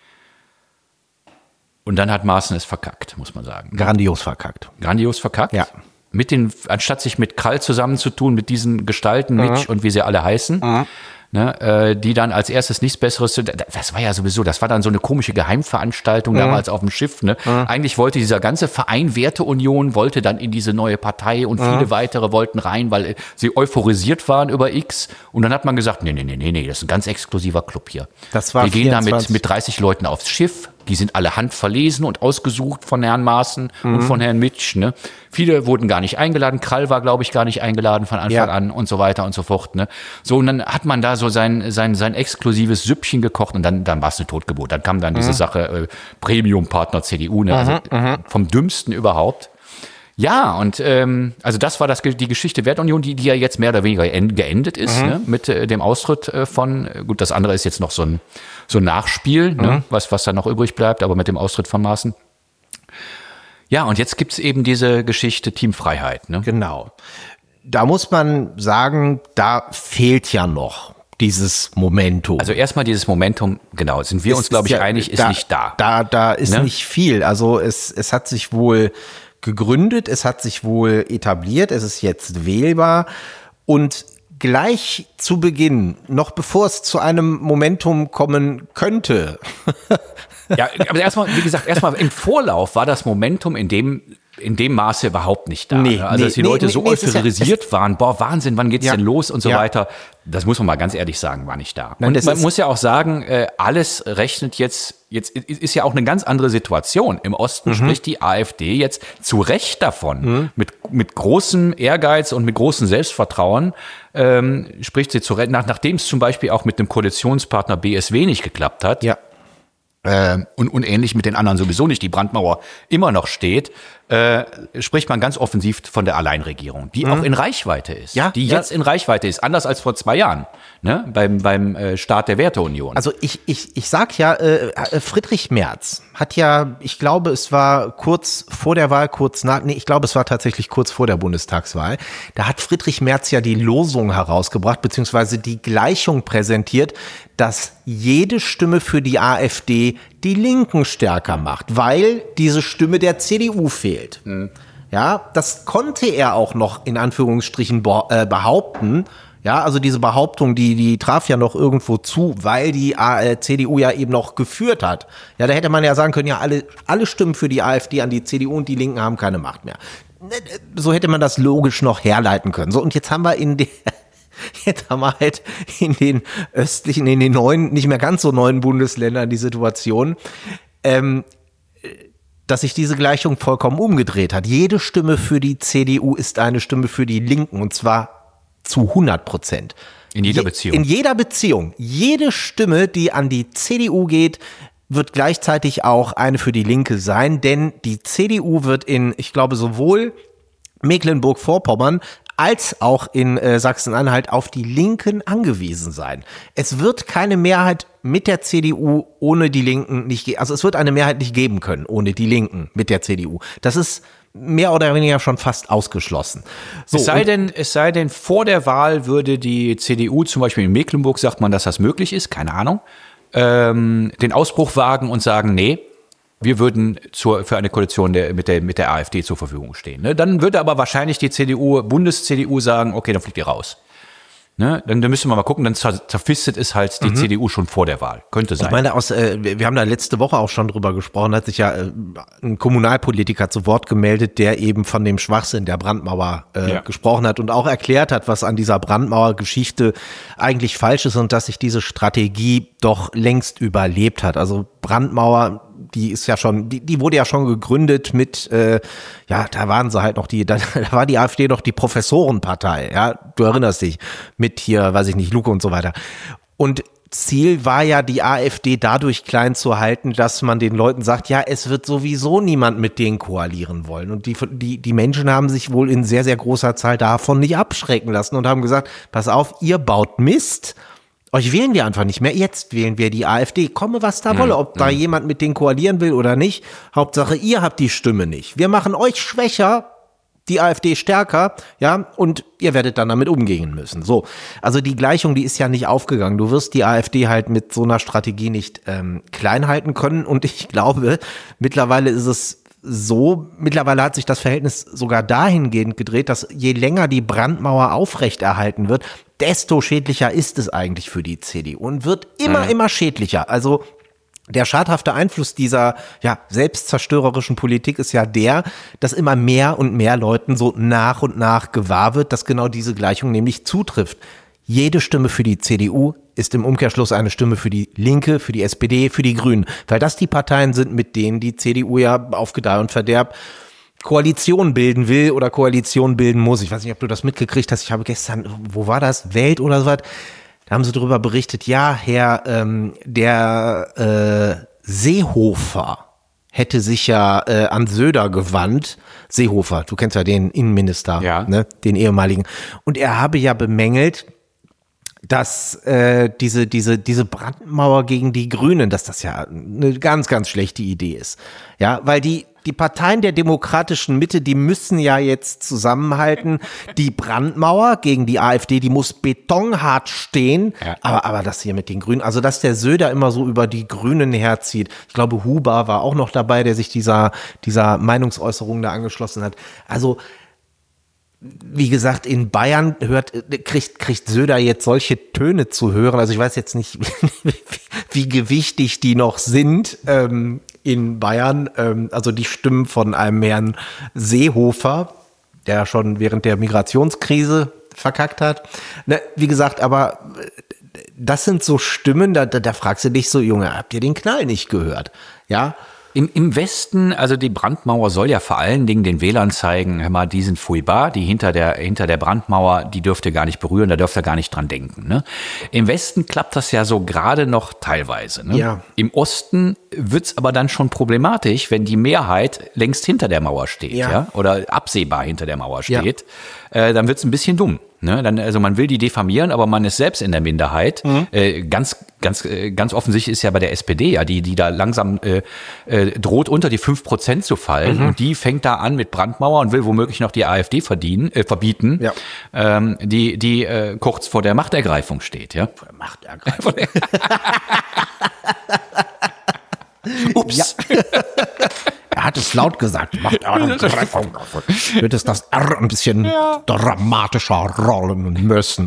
Und dann hat Maaßen es verkackt, muss man sagen. Grandios verkackt. Grandios verkackt. Ja. Mit den, anstatt sich mit Krall zusammenzutun, mit diesen Gestalten, mhm. Mitch und wie sie alle heißen, mhm. ne, äh, die dann als erstes nichts Besseres, das war ja sowieso, das war dann so eine komische Geheimveranstaltung mhm. damals auf dem Schiff. Ne? Mhm. Eigentlich wollte dieser ganze Verein Werteunion, wollte dann in diese neue Partei und mhm. viele weitere wollten rein, weil sie euphorisiert waren über X. Und dann hat man gesagt, nee, nee, nee, nee, nee, das ist ein ganz exklusiver Club hier. Das war Wir gehen da mit, vierundzwanzig mit dreißig Leuten aufs Schiff. Die sind alle handverlesen und ausgesucht von Herrn Maaßen mhm. und von Herrn Mitch. Ne? Viele wurden gar nicht eingeladen. Krall war, glaube ich, gar nicht eingeladen von Anfang ja. an und so weiter und so fort. Ne? So, und dann hat man da so sein, sein, sein exklusives Süppchen gekocht und dann, dann war es eine Totgeburt. Dann kam dann mhm. diese Sache äh, Premium-Partner C D U, ne? also mhm. vom Dümmsten überhaupt. Ja, und ähm, also das war das, die Geschichte Werteunion, die, die ja jetzt mehr oder weniger end, geendet ist, mhm. ne? Mit äh, dem Austritt äh, von, gut, das andere ist jetzt noch so ein, so ein Nachspiel, mhm. ne? was, was da noch übrig bleibt, aber mit dem Austritt von Maaßen. Ja, und jetzt gibt's eben diese Geschichte Team Freiheit. Ne? Genau. Da muss man sagen, da fehlt ja noch dieses Momentum. Also erstmal dieses Momentum, genau, sind wir uns, glaube ich, ja, einig, ist da, nicht da. Da, da ist ne? nicht viel. Also es, es hat sich wohl gegründet, es hat sich wohl etabliert, es ist jetzt wählbar und gleich zu Beginn, noch bevor es zu einem Momentum kommen könnte. Ja, aber erstmal, wie gesagt, erstmal im Vorlauf war das Momentum in dem in dem Maße überhaupt nicht da. Nee, also, nee, dass die nee, Leute nee, so nee, euphorisiert ja, waren, boah, Wahnsinn, wann geht's ja, denn los und so ja. weiter. Das muss man mal ganz ehrlich sagen, war nicht da. Nein, und das man ist, muss ja auch sagen, äh, alles rechnet jetzt, jetzt ist ja auch eine ganz andere Situation. Im Osten mhm. spricht die AfD jetzt zu Recht davon, mhm. mit, mit großem Ehrgeiz und mit großem Selbstvertrauen, ähm, spricht sie zu Recht, nach, nachdem es zum Beispiel auch mit dem Koalitionspartner B S W nicht geklappt hat. Ja. Ähm, und, und ähnlich mit den anderen sowieso nicht, die Brandmauer immer noch steht, äh, spricht man ganz offensiv von der Alleinregierung, die mhm. auch in Reichweite ist. Ja, die ja. jetzt in Reichweite ist, anders als vor zwei Jahren, ne? beim, beim äh, Start der Werteunion. Also ich, ich, ich sag ja, äh, Friedrich Merz hat ja, ich glaube, es war kurz vor der Wahl, kurz nach, nee, ich glaube, es war tatsächlich kurz vor der Bundestagswahl. Da hat Friedrich Merz ja die Losung herausgebracht, beziehungsweise die Gleichung präsentiert, dass jede Stimme für die AfD die Linken stärker macht, weil diese Stimme der C D U fehlt. Mhm. Ja, das konnte er auch noch in Anführungsstrichen behaupten. Ja, also diese Behauptung, die, die traf ja noch irgendwo zu, weil die C D U ja eben noch geführt hat. Ja, da hätte man ja sagen können, ja, alle, alle Stimmen für die AfD an die C D U und die Linken haben keine Macht mehr. So hätte man das logisch noch herleiten können. So, und jetzt haben wir in der, jetzt haben wir halt in den östlichen, in den neuen, nicht mehr ganz so neuen Bundesländern die Situation, ähm, dass sich diese Gleichung vollkommen umgedreht hat. Jede Stimme für die C D U ist eine Stimme für die Linken, und zwar zu hundert Prozent. In jeder Beziehung. In jeder Beziehung. Jede Stimme, die an die C D U geht, wird gleichzeitig auch eine für die Linke sein, denn die C D U wird in, ich glaube, sowohl Mecklenburg-Vorpommern als auch in äh, Sachsen-Anhalt auf die Linken angewiesen sein. Es wird keine Mehrheit mit der C D U ohne die Linken nicht geben. Also es wird eine Mehrheit nicht geben können ohne die Linken mit der C D U. Das ist mehr oder weniger schon fast ausgeschlossen. So, es sei denn, es sei denn, vor der Wahl würde die C D U, zum Beispiel in Mecklenburg sagt man, dass das möglich ist, keine Ahnung, ähm, den Ausbruch wagen und sagen, nee, wir würden zur, für eine Koalition der, mit, der, mit der AfD zur Verfügung stehen. Ne? Dann würde aber wahrscheinlich die C D U, Bundes-C D U sagen, okay, dann fliegt ihr raus. Ne? Dann, dann müssen wir mal gucken, dann zer, zerfistet ist halt die mhm. C D U schon vor der Wahl. Könnte sein. Ich meine, aus, äh, wir haben da letzte Woche auch schon drüber gesprochen, hat sich ja äh, ein Kommunalpolitiker zu Wort gemeldet, der eben von dem Schwachsinn der Brandmauer äh, ja. gesprochen hat und auch erklärt hat, was an dieser Brandmauer-Geschichte eigentlich falsch ist und dass sich diese Strategie doch längst überlebt hat. Also Brandmauer, die ist ja schon, die, die wurde ja schon gegründet mit, äh, ja, da waren sie halt noch die, da, da war die AfD doch die Professorenpartei, ja, du erinnerst dich, mit hier, weiß ich nicht, Luke und so weiter. Und Ziel war ja, die AfD dadurch klein zu halten, dass man den Leuten sagt, ja, es wird sowieso niemand mit denen koalieren wollen. Und die, die, die Menschen haben sich wohl in sehr, sehr großer Zahl davon nicht abschrecken lassen und haben gesagt, pass auf, ihr baut Mist. Euch wählen wir einfach nicht mehr. Jetzt wählen wir die AfD. Komme, was da wolle. Ob da jemand mit denen koalieren will oder nicht. Hauptsache, ihr habt die Stimme nicht. Wir machen euch schwächer, die AfD stärker, ja, und ihr werdet dann damit umgehen müssen. So, also die Gleichung, die ist ja nicht aufgegangen. Du wirst die AfD halt mit so einer Strategie nicht ähm, klein halten können. Und ich glaube, mittlerweile ist es so, mittlerweile hat sich das Verhältnis sogar dahingehend gedreht, dass je länger die Brandmauer aufrechterhalten wird, desto schädlicher ist es eigentlich für die C D U und wird immer, mhm. immer schädlicher. Also der schadhafte Einfluss dieser ja selbstzerstörerischen Politik ist ja der, dass immer mehr und mehr Leuten so nach und nach gewahr wird, dass genau diese Gleichung nämlich zutrifft. Jede Stimme für die C D U ist im Umkehrschluss eine Stimme für die Linke, für die S P D, für die Grünen, weil das die Parteien sind, mit denen die C D U ja auf Gedeih und Verderb Koalition bilden will oder Koalition bilden muss. Ich weiß nicht, ob du das mitgekriegt hast. Ich habe gestern, wo war das? Welt oder so was? Da haben sie darüber berichtet, ja, Herr, ähm, der äh, Seehofer hätte sich ja äh, an Söder gewandt. Seehofer, du kennst ja den Innenminister, ja. ne, den ehemaligen. Und er habe ja bemängelt, dass äh, diese diese diese Brandmauer gegen die Grünen, dass das ja eine ganz ganz schlechte Idee ist, ja, weil die die Parteien der demokratischen Mitte, die müssen ja jetzt zusammenhalten. Die Brandmauer gegen die AfD, die muss betonhart stehen. Ja. Aber aber das hier mit den Grünen, also dass der Söder immer so über die Grünen herzieht. Ich glaube, Huber war auch noch dabei, der sich dieser dieser Meinungsäußerung da angeschlossen hat. Also wie gesagt, in Bayern hört, kriegt, kriegt Söder jetzt solche Töne zu hören. Also ich weiß jetzt nicht, wie, wie gewichtig die noch sind ähm, in Bayern. Ähm, also die Stimmen von einem Herrn Seehofer, der schon während der Migrationskrise verkackt hat. Ne, wie gesagt, aber das sind so Stimmen, da, da, da fragst du dich so, Junge, habt ihr den Knall nicht gehört? Ja. Im, Im Westen, also die Brandmauer soll ja vor allen Dingen den Wählern zeigen, hör mal, die sind furchtbar, die hinter der, hinter der Brandmauer, die dürft ihr gar nicht berühren, da dürft ihr gar nicht dran denken. Ne? Im Westen klappt das ja so gerade noch teilweise. Ne? Ja. Im Osten wird's aber dann schon problematisch, wenn die Mehrheit längst hinter der Mauer steht, ja, Ja. oder absehbar hinter der Mauer steht, ja. äh, dann wird's ein bisschen dumm. Ne, dann, also man will die diffamieren, aber man ist selbst in der Minderheit. Mhm. Äh, ganz, ganz, äh, ganz offensichtlich ist ja bei der S P D ja, die, die da langsam äh, äh, droht, unter die fünf Prozent zu fallen. Mhm. Und die fängt da an mit Brandmauer und will womöglich noch die AfD verdienen, äh, verbieten, ja. ähm, die, die äh, kurz vor der Machtergreifung steht. Ja? Vor der Machtergreifung. Ups. Ja. Er hat es laut gesagt. Machtergreifung. Wird es das R ein bisschen ja. dramatischer rollen müssen.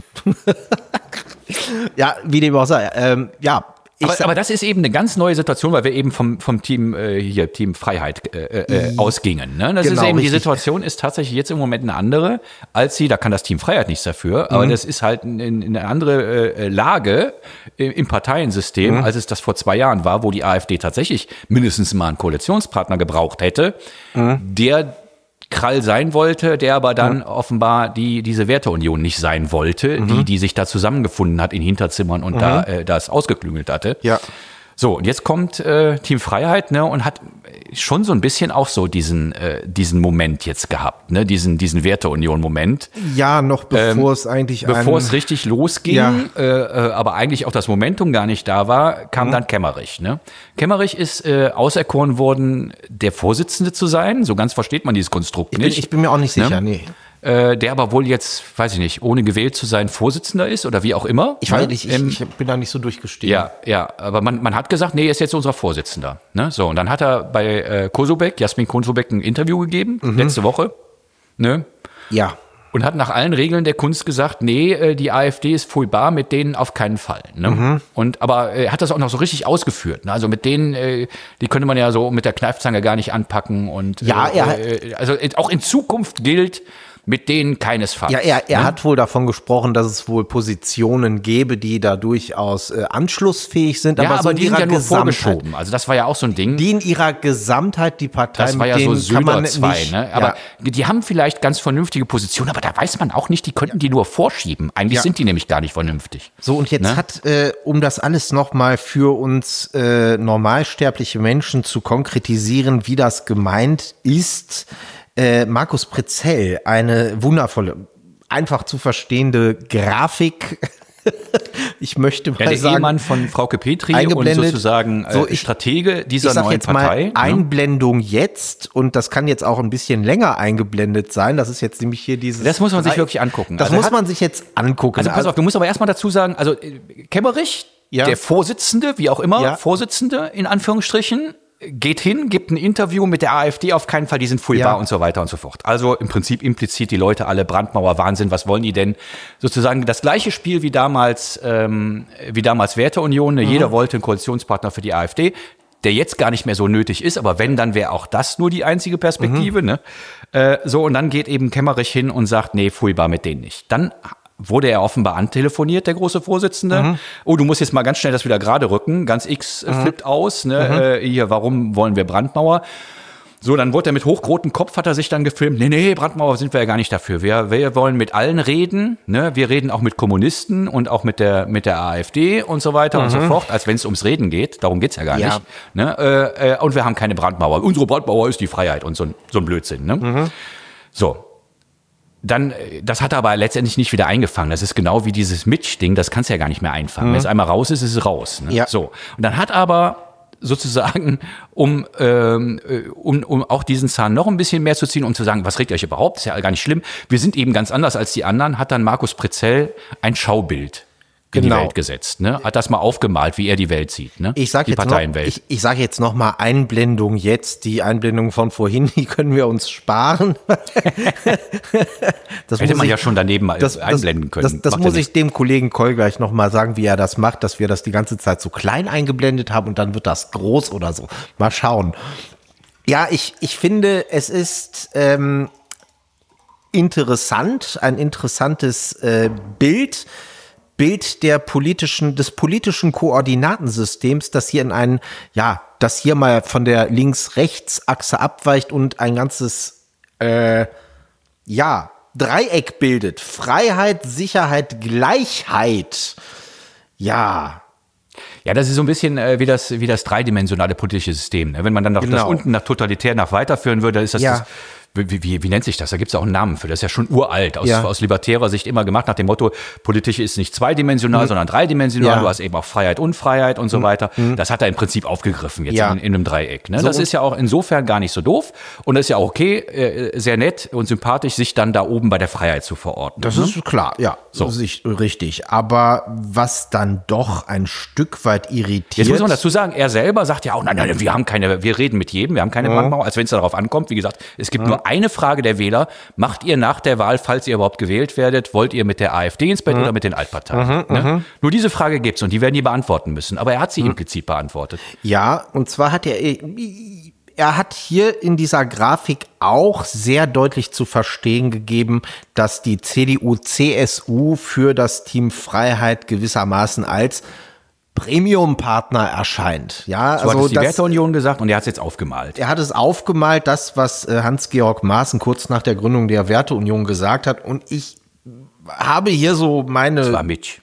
Ja, wie dem auch sei. Ähm, ja. Aber, aber das ist eben eine ganz neue Situation, weil wir eben vom, vom Team äh, hier Team Freiheit äh, äh, ausgingen. Ne? Das genau, ist eben richtig. Die Situation ist tatsächlich jetzt im Moment eine andere, als sie, da kann das Team Freiheit nichts dafür, aber mhm. das ist halt eine, eine andere äh, Lage im, im Parteiensystem, mhm. als es das vor zwei Jahren war, wo die AfD tatsächlich mindestens mal einen Koalitionspartner gebraucht hätte, mhm. der Krall sein wollte, der aber dann ja. offenbar die diese Werteunion nicht sein wollte, mhm. die die sich da zusammengefunden hat in Hinterzimmern und mhm. da äh, das ausgeklüngelt hatte. Ja. So, und jetzt kommt äh, Team Freiheit, ne, und hat schon so ein bisschen auch so diesen äh, diesen Moment jetzt gehabt, ne, diesen diesen Werteunion-Moment. Ja, noch bevor ähm, es eigentlich bevor es richtig losging, ja. äh, äh, aber eigentlich auch das Momentum gar nicht da war, kam mhm. dann Kemmerich, ne. Kemmerich ist äh, auserkoren worden, der Vorsitzende zu sein, so ganz versteht man dieses Konstrukt ich bin, nicht. Ich bin mir auch nicht sicher, ne? nee. Äh, der aber wohl jetzt, weiß ich nicht, ohne gewählt zu sein, Vorsitzender ist oder wie auch immer. Ich weiß nicht, ich, ähm, ich bin da nicht so durchgestiegen. Ja, ja, aber man, man hat gesagt, nee, er ist jetzt unser Vorsitzender. Ne? So, und dann hat er bei äh, Kosubek, Jasmin Kosubek, ein Interview gegeben, mhm. letzte Woche. Ne? Ja. Und hat nach allen Regeln der Kunst gesagt, nee, äh, die AfD ist furchtbar, mit denen auf keinen Fall. Ne? Mhm. Und aber er äh, hat das auch noch so richtig ausgeführt. Ne? Also mit denen, äh, die könnte man ja so mit der Kneifzange gar nicht anpacken. Und ja, äh, er äh, also äh, auch in Zukunft gilt, mit denen keinesfalls. Ja, er, er ne? hat wohl davon gesprochen, dass es wohl Positionen gäbe, die da durchaus äh, anschlussfähig sind. Ja, aber, aber so die sind ja nur vorgeschoben. Also das war ja auch so ein Ding. Die in ihrer Gesamtheit, die Partei, das war ja so Söder zwei, ne? Aber ja. die haben vielleicht ganz vernünftige Positionen, aber da weiß man auch nicht, die könnten die nur vorschieben. Eigentlich ja. sind die nämlich gar nicht vernünftig. So, und jetzt ne? hat, äh, um das alles nochmal für uns äh, normalsterbliche Menschen zu konkretisieren, wie das gemeint ist, Äh, Markus Prezell, eine wundervolle, einfach zu verstehende Grafik. Ich möchte mal ja, der sagen, Ehemann von Frauke Petri und sozusagen äh, so ich, Stratege dieser ich sag neuen jetzt Partei. Mal Einblendung jetzt, und das kann jetzt auch ein bisschen länger eingeblendet sein. Das ist jetzt nämlich hier dieses. Das muss man sich wirklich angucken. Das also muss hat, man sich jetzt angucken. Also pass auf, du musst aber erstmal dazu sagen, also Kemmerich, ja. der Vorsitzende, wie auch immer, ja. Vorsitzende in Anführungsstrichen, geht hin, gibt ein Interview mit der AfD, auf keinen Fall, die sind furchtbar ja. und so weiter und so fort. Also im Prinzip implizit die Leute alle Brandmauer, Wahnsinn, was wollen die denn? Sozusagen das gleiche Spiel wie damals, ähm, wie damals Werteunion. Mhm. Jeder wollte einen Koalitionspartner für die AfD, der jetzt gar nicht mehr so nötig ist, aber wenn, dann wäre auch das nur die einzige Perspektive. Mhm. Ne? Äh, so, und dann geht eben Kemmerich hin und sagt, nee, furchtbar mit denen nicht. Dann wurde er offenbar antelefoniert, der große Vorsitzende. Mhm. Oh, du musst jetzt mal ganz schnell das wieder gerade rücken. Ganz X mhm. flippt aus. Ne? Mhm. Äh, hier, warum wollen wir Brandmauer? So, dann wurde er mit hochrotem Kopf, hat er sich dann gefilmt. Nee, nee, Brandmauer sind wir ja gar nicht dafür. Wir, wir wollen mit allen reden. Ne? Wir reden auch mit Kommunisten und auch mit der, mit der AfD und so weiter mhm. und so fort. Als wenn es ums Reden geht. Darum geht's ja gar ja. nicht. Ne? Äh, äh, und wir haben keine Brandmauer. Unsere Brandmauer ist die Freiheit und so, so ein Blödsinn. Ne? Mhm. So. Dann, das hat er aber letztendlich nicht wieder eingefangen. Das ist genau wie dieses Mitch-Ding, das kannst du ja gar nicht mehr einfangen. Mhm. Wenn es einmal raus ist, ist es raus. Ne? Ja. So. Und dann hat aber sozusagen, um, ähm, um, um auch diesen Zahn noch ein bisschen mehr zu ziehen, um zu sagen, was regt ihr euch überhaupt? Ist ja gar nicht schlimm. Wir sind eben ganz anders als die anderen, hat dann Markus Prezell ein Schaubild in genau. die Welt gesetzt, ne? Hat das mal aufgemalt, wie er die Welt sieht, ne? Ich sag die jetzt Parteienwelt. Noch, ich, ich sage jetzt noch mal Einblendung jetzt. Die Einblendung von vorhin, die können wir uns sparen. Das hätte man ich, ja schon daneben das, einblenden können. Das, das, das muss ich dem Kollegen Koll gleich noch mal sagen, wie er das macht, dass wir das die ganze Zeit so klein eingeblendet haben und dann wird das groß oder so. Mal schauen. Ja, ich, ich finde, es ist ähm, interessant, ein interessantes äh, Bild. Bild der politischen, des politischen Koordinatensystems, das hier in einen, ja, das hier mal von der Links-Rechts-Achse abweicht und ein ganzes, äh, ja, Dreieck bildet. Freiheit, Sicherheit, Gleichheit. Ja. Ja, das ist so ein bisschen äh, wie das wie das dreidimensionale politische System. Ne? Wenn man dann noch Genau. das unten nach totalitär nach weiterführen würde, ist das, Ja. das wie, wie, wie nennt sich das? Da gibt es auch einen Namen für. Das ist ja schon uralt, aus, Ja. aus libertärer Sicht immer gemacht, nach dem Motto, politisch ist nicht zweidimensional, mhm. sondern dreidimensional. Ja. Du hast eben auch Freiheit, Unfreiheit und so mhm. weiter. Das hat er im Prinzip aufgegriffen jetzt Ja. in, in einem Dreieck. Ne? So, Das ist ja auch insofern gar nicht so doof. Und das ist ja auch okay, äh, sehr nett und sympathisch, sich dann da oben bei der Freiheit zu verorten. Das ist klar, ja, So. sich, richtig. Aber was dann doch ein Stück weit irritiert. Jetzt muss man dazu sagen, er selber sagt ja auch, nein, nein, wir haben keine, wir reden mit jedem, wir haben keine Mhm. Brandmauer, als wenn es darauf ankommt. Wie gesagt, es gibt mhm. nur eine Frage der Wähler. Macht ihr nach der Wahl, falls ihr überhaupt gewählt werdet, wollt ihr mit der AfD ins Bett mhm. oder mit den Altparteien? Mhm, ne? Nur diese Frage gibt's und die werden die beantworten müssen. Aber er hat sie mhm. implizit beantwortet. Ja, und zwar hat er, er hat hier in dieser Grafik auch sehr deutlich zu verstehen gegeben, dass die C D U C S U für das Team Freiheit gewissermaßen als Premium-Partner erscheint. Ja, so also hat es die das, Werteunion gesagt und er hat es jetzt aufgemalt. Er hat es aufgemalt, das, was äh, Hans-Georg Maaßen kurz nach der Gründung der Werteunion gesagt hat. Und ich habe hier so meine... Das war Mitch.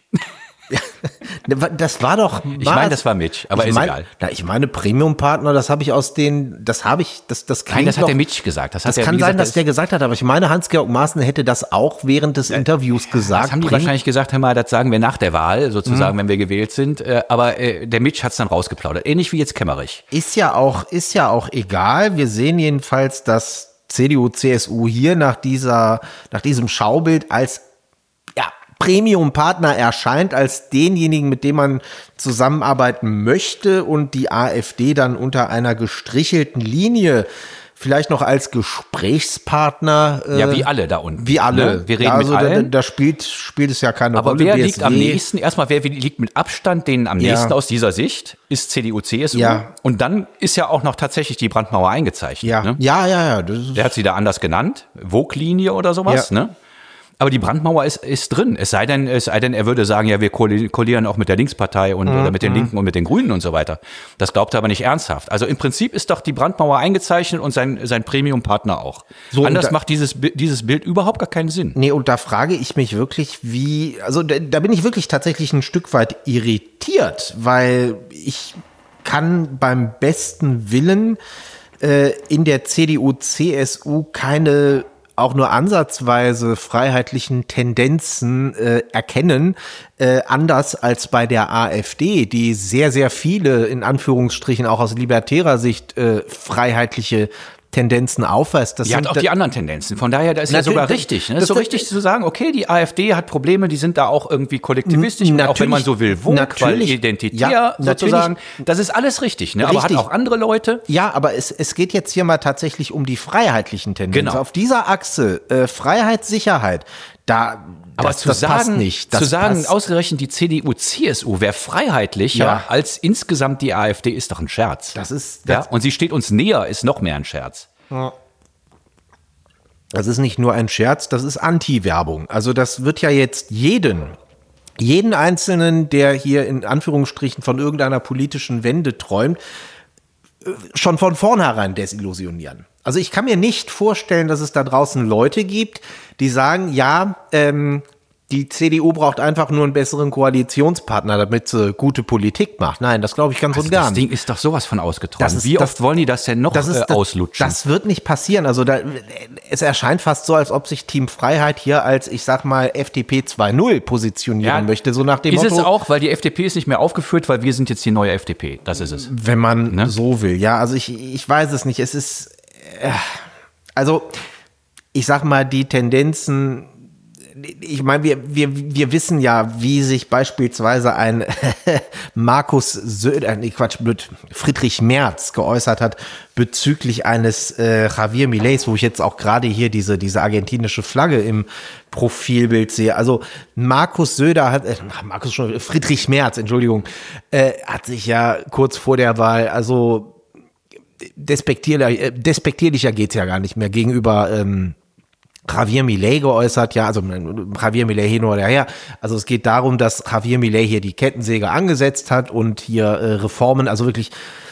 Das war doch... Ich meine, das war Mitch, aber ich ist mein, egal. Na, ich meine, Premium-Partner, das habe ich aus den... Das habe ich... Das, das Nein, das hat noch, der Mitch gesagt. Das, das hat er, kann wie sein, gesagt, dass der gesagt hat, aber ich meine, Hans-Georg Maaßen hätte das auch während des Interviews gesagt. Das haben die Prim- wahrscheinlich gesagt, hör mal, das sagen wir nach der Wahl, sozusagen, mhm. wenn wir gewählt sind. Äh, aber äh, der Mitch hat es dann rausgeplaudert. Ähnlich wie jetzt Kemmerich. Ist ja auch, ist ja auch egal. Wir sehen jedenfalls, dass C D U, C S U hier nach dieser, nach diesem Schaubild als ja, Premium-Partner erscheint, als denjenigen, mit dem man zusammenarbeiten möchte und die AfD dann unter einer gestrichelten Linie vielleicht noch als Gesprächspartner. Äh, ja, wie alle da unten. Wie alle. Ne? Wir reden ja, also mit allen. Da, da spielt, spielt es ja keine Aber Rolle. wer B S W. liegt am nächsten? Erstmal, wer liegt mit Abstand denen am Ja. nächsten aus dieser Sicht? Ist C D U, C S U. Ja. Und dann ist ja auch noch tatsächlich die Brandmauer eingezeichnet. Ja, Ne? ja, ja, ja. Das ist Der hat sie da anders genannt. Vogue-Linie oder sowas, Ja. ne? Aber die Brandmauer ist, ist drin. Es sei denn, es sei denn, er würde sagen, ja, wir koalieren auch mit der Linkspartei und Mhm. oder mit den Linken und mit den Grünen und so weiter. Das glaubt er aber nicht ernsthaft. Also im Prinzip ist doch die Brandmauer eingezeichnet und sein, sein Premium-Partner auch. So, Anders und da- macht dieses, Bi- dieses Bild überhaupt gar keinen Sinn. Nee, und da frage ich mich wirklich, wie, also da, da bin ich wirklich tatsächlich ein Stück weit irritiert, weil ich kann beim besten Willen äh, in der C D U, C S U keine auch nur ansatzweise freiheitlichen Tendenzen äh, erkennen, äh, anders als bei der AfD, die sehr, sehr viele, in Anführungsstrichen auch aus libertärer Sicht, äh, freiheitliche Tendenzen aufweist. Das Die hat sind auch da- die anderen Tendenzen. Von daher, da ist ja Natürlich, sogar das- richtig. Ne? das- Das ist so richtig zu sagen, okay, die AfD hat Probleme, die sind da auch irgendwie kollektivistisch, und auch wenn man so will, woke, weil natürlich. identitär Ja, sozusagen. Das ist alles richtig, ne? Aber hat Richtig. auch andere Leute. Ja, aber es, es geht jetzt hier mal tatsächlich um die freiheitlichen Tendenzen. Genau. Auf dieser Achse, äh, Freiheit, Sicherheit, da, Aber das, zu das sagen, passt nicht. Das zu sagen, passt- ausgerechnet die C D U, C S U wäre freiheitlicher Ja. als insgesamt die AfD, ist doch ein Scherz. Das ist- ja? das- Und sie steht uns näher, ist noch mehr ein Scherz. Das ist nicht nur ein Scherz, das ist Anti-Werbung. Also das wird ja jetzt jeden, jeden Einzelnen, der hier in Anführungsstrichen von irgendeiner politischen Wende träumt, äh, schon von vornherein desillusionieren. Also ich kann mir nicht vorstellen, dass es da draußen Leute gibt, die sagen, ja, ähm, die C D U braucht einfach nur einen besseren Koalitionspartner, damit sie gute Politik macht. Nein, das glaube ich ganz und gar Das nicht. Ding ist doch sowas von ausgetragen. Das ist- Wie das- oft wollen die das denn noch Das ist, äh, das, auslutschen? das wird nicht passieren. Also da, es erscheint fast so, als ob sich Team Freiheit hier als, ich sag mal, F D P zwei Punkt null positionieren möchte. So nach dem ist Motto, es auch, weil die F D P ist nicht mehr aufgeführt, weil wir sind jetzt die neue F D P. Das ist es. wenn man Ne? so will. Ja, also ich, ich weiß es nicht. Es ist, äh, also ich sag mal, die Tendenzen, ich meine, wir, wir, wir wissen ja, wie sich beispielsweise ein Markus Söder, nee, Quatsch, blöd, Friedrich Merz geäußert hat bezüglich eines äh, Javier Mileis, wo ich jetzt auch gerade hier diese, diese argentinische Flagge im Profilbild sehe. Also Markus Söder hat, äh, Markus schon, Friedrich Merz, Entschuldigung, äh, hat sich ja kurz vor der Wahl, also despektierlicher, äh, despektierlicher geht's ja gar nicht mehr gegenüber ähm, Javier Milei geäußert, ja, also Javier Milei hin oder her. Also es geht darum, dass Javier Milei hier die Kettensäge angesetzt hat und hier äh, Reformen, also wirklich,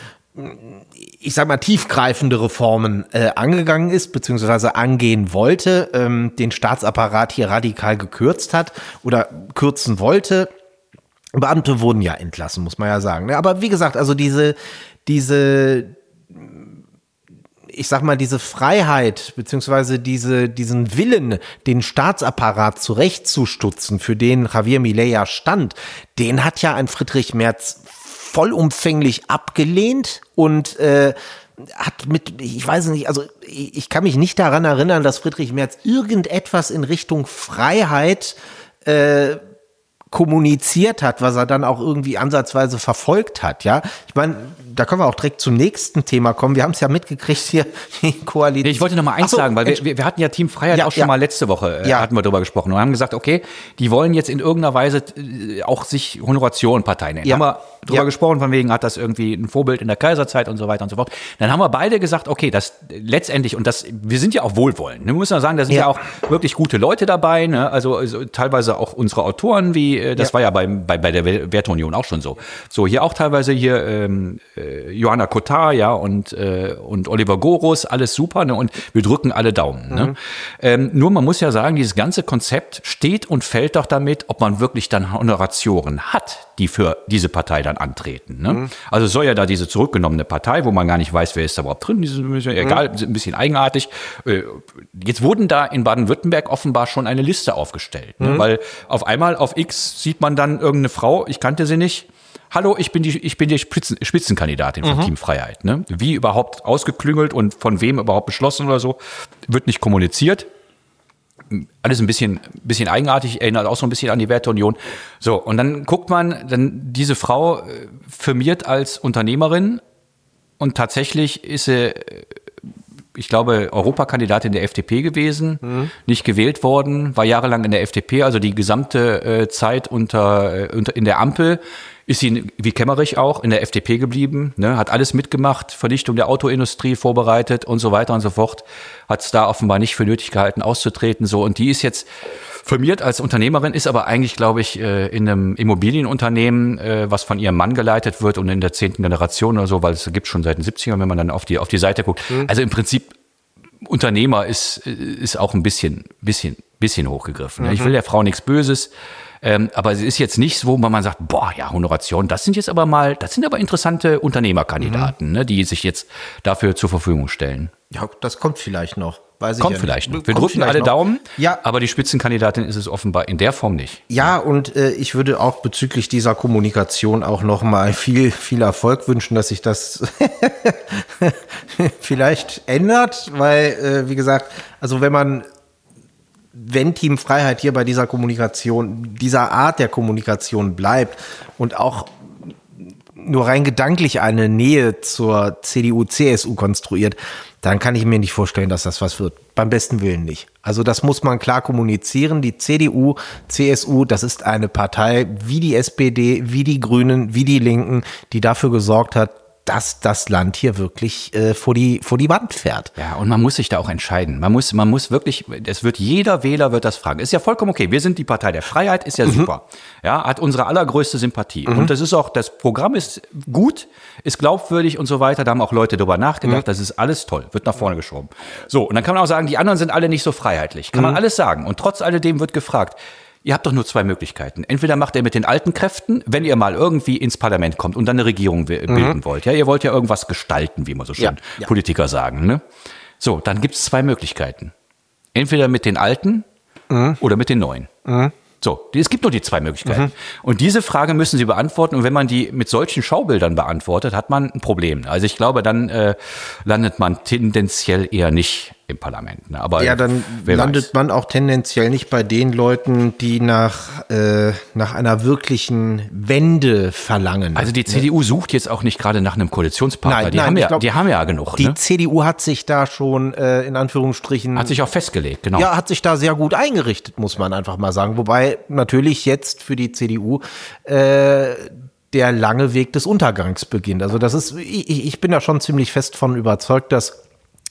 ich sag mal, tiefgreifende Reformen äh, angegangen ist, beziehungsweise angehen wollte, ähm, den Staatsapparat hier radikal gekürzt hat oder kürzen wollte. Beamte wurden ja entlassen, muss man ja sagen. Aber wie gesagt, also diese, diese, ich sag mal, diese Freiheit, beziehungsweise diese, diesen Willen, den Staatsapparat zurechtzustutzen, für den Javier Milei ja stand, den hat ja ein Friedrich Merz vollumfänglich abgelehnt und äh, hat mit, ich weiß nicht, also ich, ich kann mich nicht daran erinnern, dass Friedrich Merz irgendetwas in Richtung Freiheit äh, kommuniziert hat, was er dann auch irgendwie ansatzweise verfolgt hat, ja. Ich meine, da können wir auch direkt zum nächsten Thema kommen. Wir haben es ja mitgekriegt hier, die Koalition. Nee, ich wollte noch mal eins so, sagen, weil wir, wir hatten ja Team Freiheit ja, auch schon ja. mal letzte Woche, äh, ja. hatten wir drüber gesprochen und haben gesagt, okay, die wollen jetzt in irgendeiner Weise äh, auch sich Honoration Partei nennen. Ja. Haben wir drüber ja. gesprochen, von wegen hat das irgendwie ein Vorbild in der Kaiserzeit und so weiter und so fort. Dann haben wir beide gesagt, okay, das letztendlich, und das, wir sind ja auch wohlwollend. Wir müssen ja sagen, da sind ja, ja auch wirklich gute Leute dabei, ne? Also, also teilweise auch unsere Autoren, wie, äh, das ja. war ja bei, bei, bei der Werteunion auch schon so. So, hier auch teilweise hier, ähm, Johanna Kotar, ja, und, äh, und Oliver Gorus, alles super, ne, und wir drücken alle Daumen, mhm. ne. Ähm, nur man muss ja sagen, dieses ganze Konzept steht und fällt doch damit, ob man wirklich dann Honoratioren hat, die für diese Partei dann antreten, ne. Mhm. Also es soll ja da diese zurückgenommene Partei, wo man gar nicht weiß, wer ist da überhaupt drin, diese, egal, mhm. ein bisschen eigenartig. Äh, jetzt wurden da in Baden-Württemberg offenbar schon eine Liste aufgestellt, ne, mhm. weil auf einmal auf X sieht man dann irgendeine Frau, ich kannte sie nicht. Hallo, ich bin die, ich bin die Spitzen, Spitzenkandidatin von mhm. Team Freiheit. Ne? Wie überhaupt ausgeklüngelt und von wem überhaupt beschlossen oder so, wird nicht kommuniziert. Alles ein bisschen, bisschen eigenartig, erinnert auch so ein bisschen an die Werteunion. So, und dann guckt man, dann diese Frau firmiert als Unternehmerin und tatsächlich ist sie, ich glaube, Europakandidatin der F D P gewesen, mhm. nicht gewählt worden, war jahrelang in der F D P, also die gesamte äh, Zeit unter, äh, unter in der Ampel. Ist sie, wie Kemmerich auch, in der F D P geblieben, ne, hat alles mitgemacht, Vernichtung der Autoindustrie vorbereitet und so weiter und so fort, hat es da offenbar nicht für nötig gehalten, auszutreten, so, und die ist jetzt firmiert als Unternehmerin, ist aber eigentlich, glaube ich, in einem Immobilienunternehmen, was von ihrem Mann geleitet wird und in der zehnten Generation oder so, weil es gibt schon seit den siebzigern, wenn man dann auf die, auf die Seite guckt. Mhm. Also im Prinzip, Unternehmer ist, ist auch ein bisschen, bisschen, bisschen hochgegriffen. Mhm. Ich will der Frau nichts Böses. Ähm, aber es ist jetzt nichts, wo man sagt, boah, ja, Honoration, das sind jetzt aber mal, das sind aber interessante Unternehmerkandidaten, mhm. ne, die sich jetzt dafür zur Verfügung stellen. Ja, das kommt vielleicht noch. Weiß ich kommt ja vielleicht nicht. noch. Wir kommt drücken alle noch. Daumen, ja. aber die Spitzenkandidatin ist es offenbar in der Form nicht. Ja, und äh, ich würde auch bezüglich dieser Kommunikation auch noch mal viel, viel Erfolg wünschen, dass sich das vielleicht ändert, weil, äh, wie gesagt, also wenn man wenn Team Freiheit hier bei dieser Kommunikation, dieser Art der Kommunikation bleibt und auch nur rein gedanklich eine Nähe zur C D U, C S U konstruiert, dann kann ich mir nicht vorstellen, dass das was wird. Beim besten Willen nicht. Also das muss man klar kommunizieren. Die C D U, C S U, das ist eine Partei wie die S P D, wie die Grünen, wie die Linken, die dafür gesorgt hat, dass das Land hier wirklich äh, vor die vor die Wand fährt. Ja, und man muss sich da auch entscheiden. Man muss man muss wirklich, es wird jeder Wähler wird das fragen. Ist ja vollkommen okay. Wir sind die Partei der Freiheit, ist ja mhm. super. Ja, hat unsere allergrößte Sympathie. Mhm. Und das ist auch, das Programm ist gut, ist glaubwürdig und so weiter. Da haben auch Leute drüber nachgedacht. Mhm. Das ist alles toll, wird nach vorne geschoben. So, und dann kann man auch sagen, die anderen sind alle nicht so freiheitlich. Kann mhm. man alles sagen. Und trotz alledem wird gefragt, ihr habt doch nur zwei Möglichkeiten. Entweder macht ihr mit den alten Kräften, wenn ihr mal irgendwie ins Parlament kommt und dann eine Regierung bilden mhm. wollt. Ja, ihr wollt ja irgendwas gestalten, wie man so schön ja, ja. Politiker sagen. Ne? So, dann gibt es zwei Möglichkeiten. Entweder mit den alten mhm. oder mit den neuen. Mhm. So, es gibt nur die zwei Möglichkeiten. Mhm. Und diese Frage müssen Sie beantworten. Und wenn man die mit solchen Schaubildern beantwortet, hat man ein Problem. Also ich glaube, dann äh, landet man tendenziell eher nicht im Parlament. Ne? Aber ja, dann landet weiß. man auch tendenziell nicht bei den Leuten, die nach, äh, nach einer wirklichen Wende verlangen. Also die C D U ne? sucht jetzt auch nicht gerade nach einem Koalitionspartner. Nein, die, nein, haben ja, glaub, die haben ja genug. Die ne? C D U hat sich da schon äh, in Anführungsstrichen... Hat sich auch festgelegt, genau. Ja, hat sich da sehr gut eingerichtet, muss man einfach mal sagen. Wobei natürlich jetzt für die C D U... Äh, der lange Weg des Untergangs beginnt. Also das ist, ich, ich bin da schon ziemlich fest von überzeugt, dass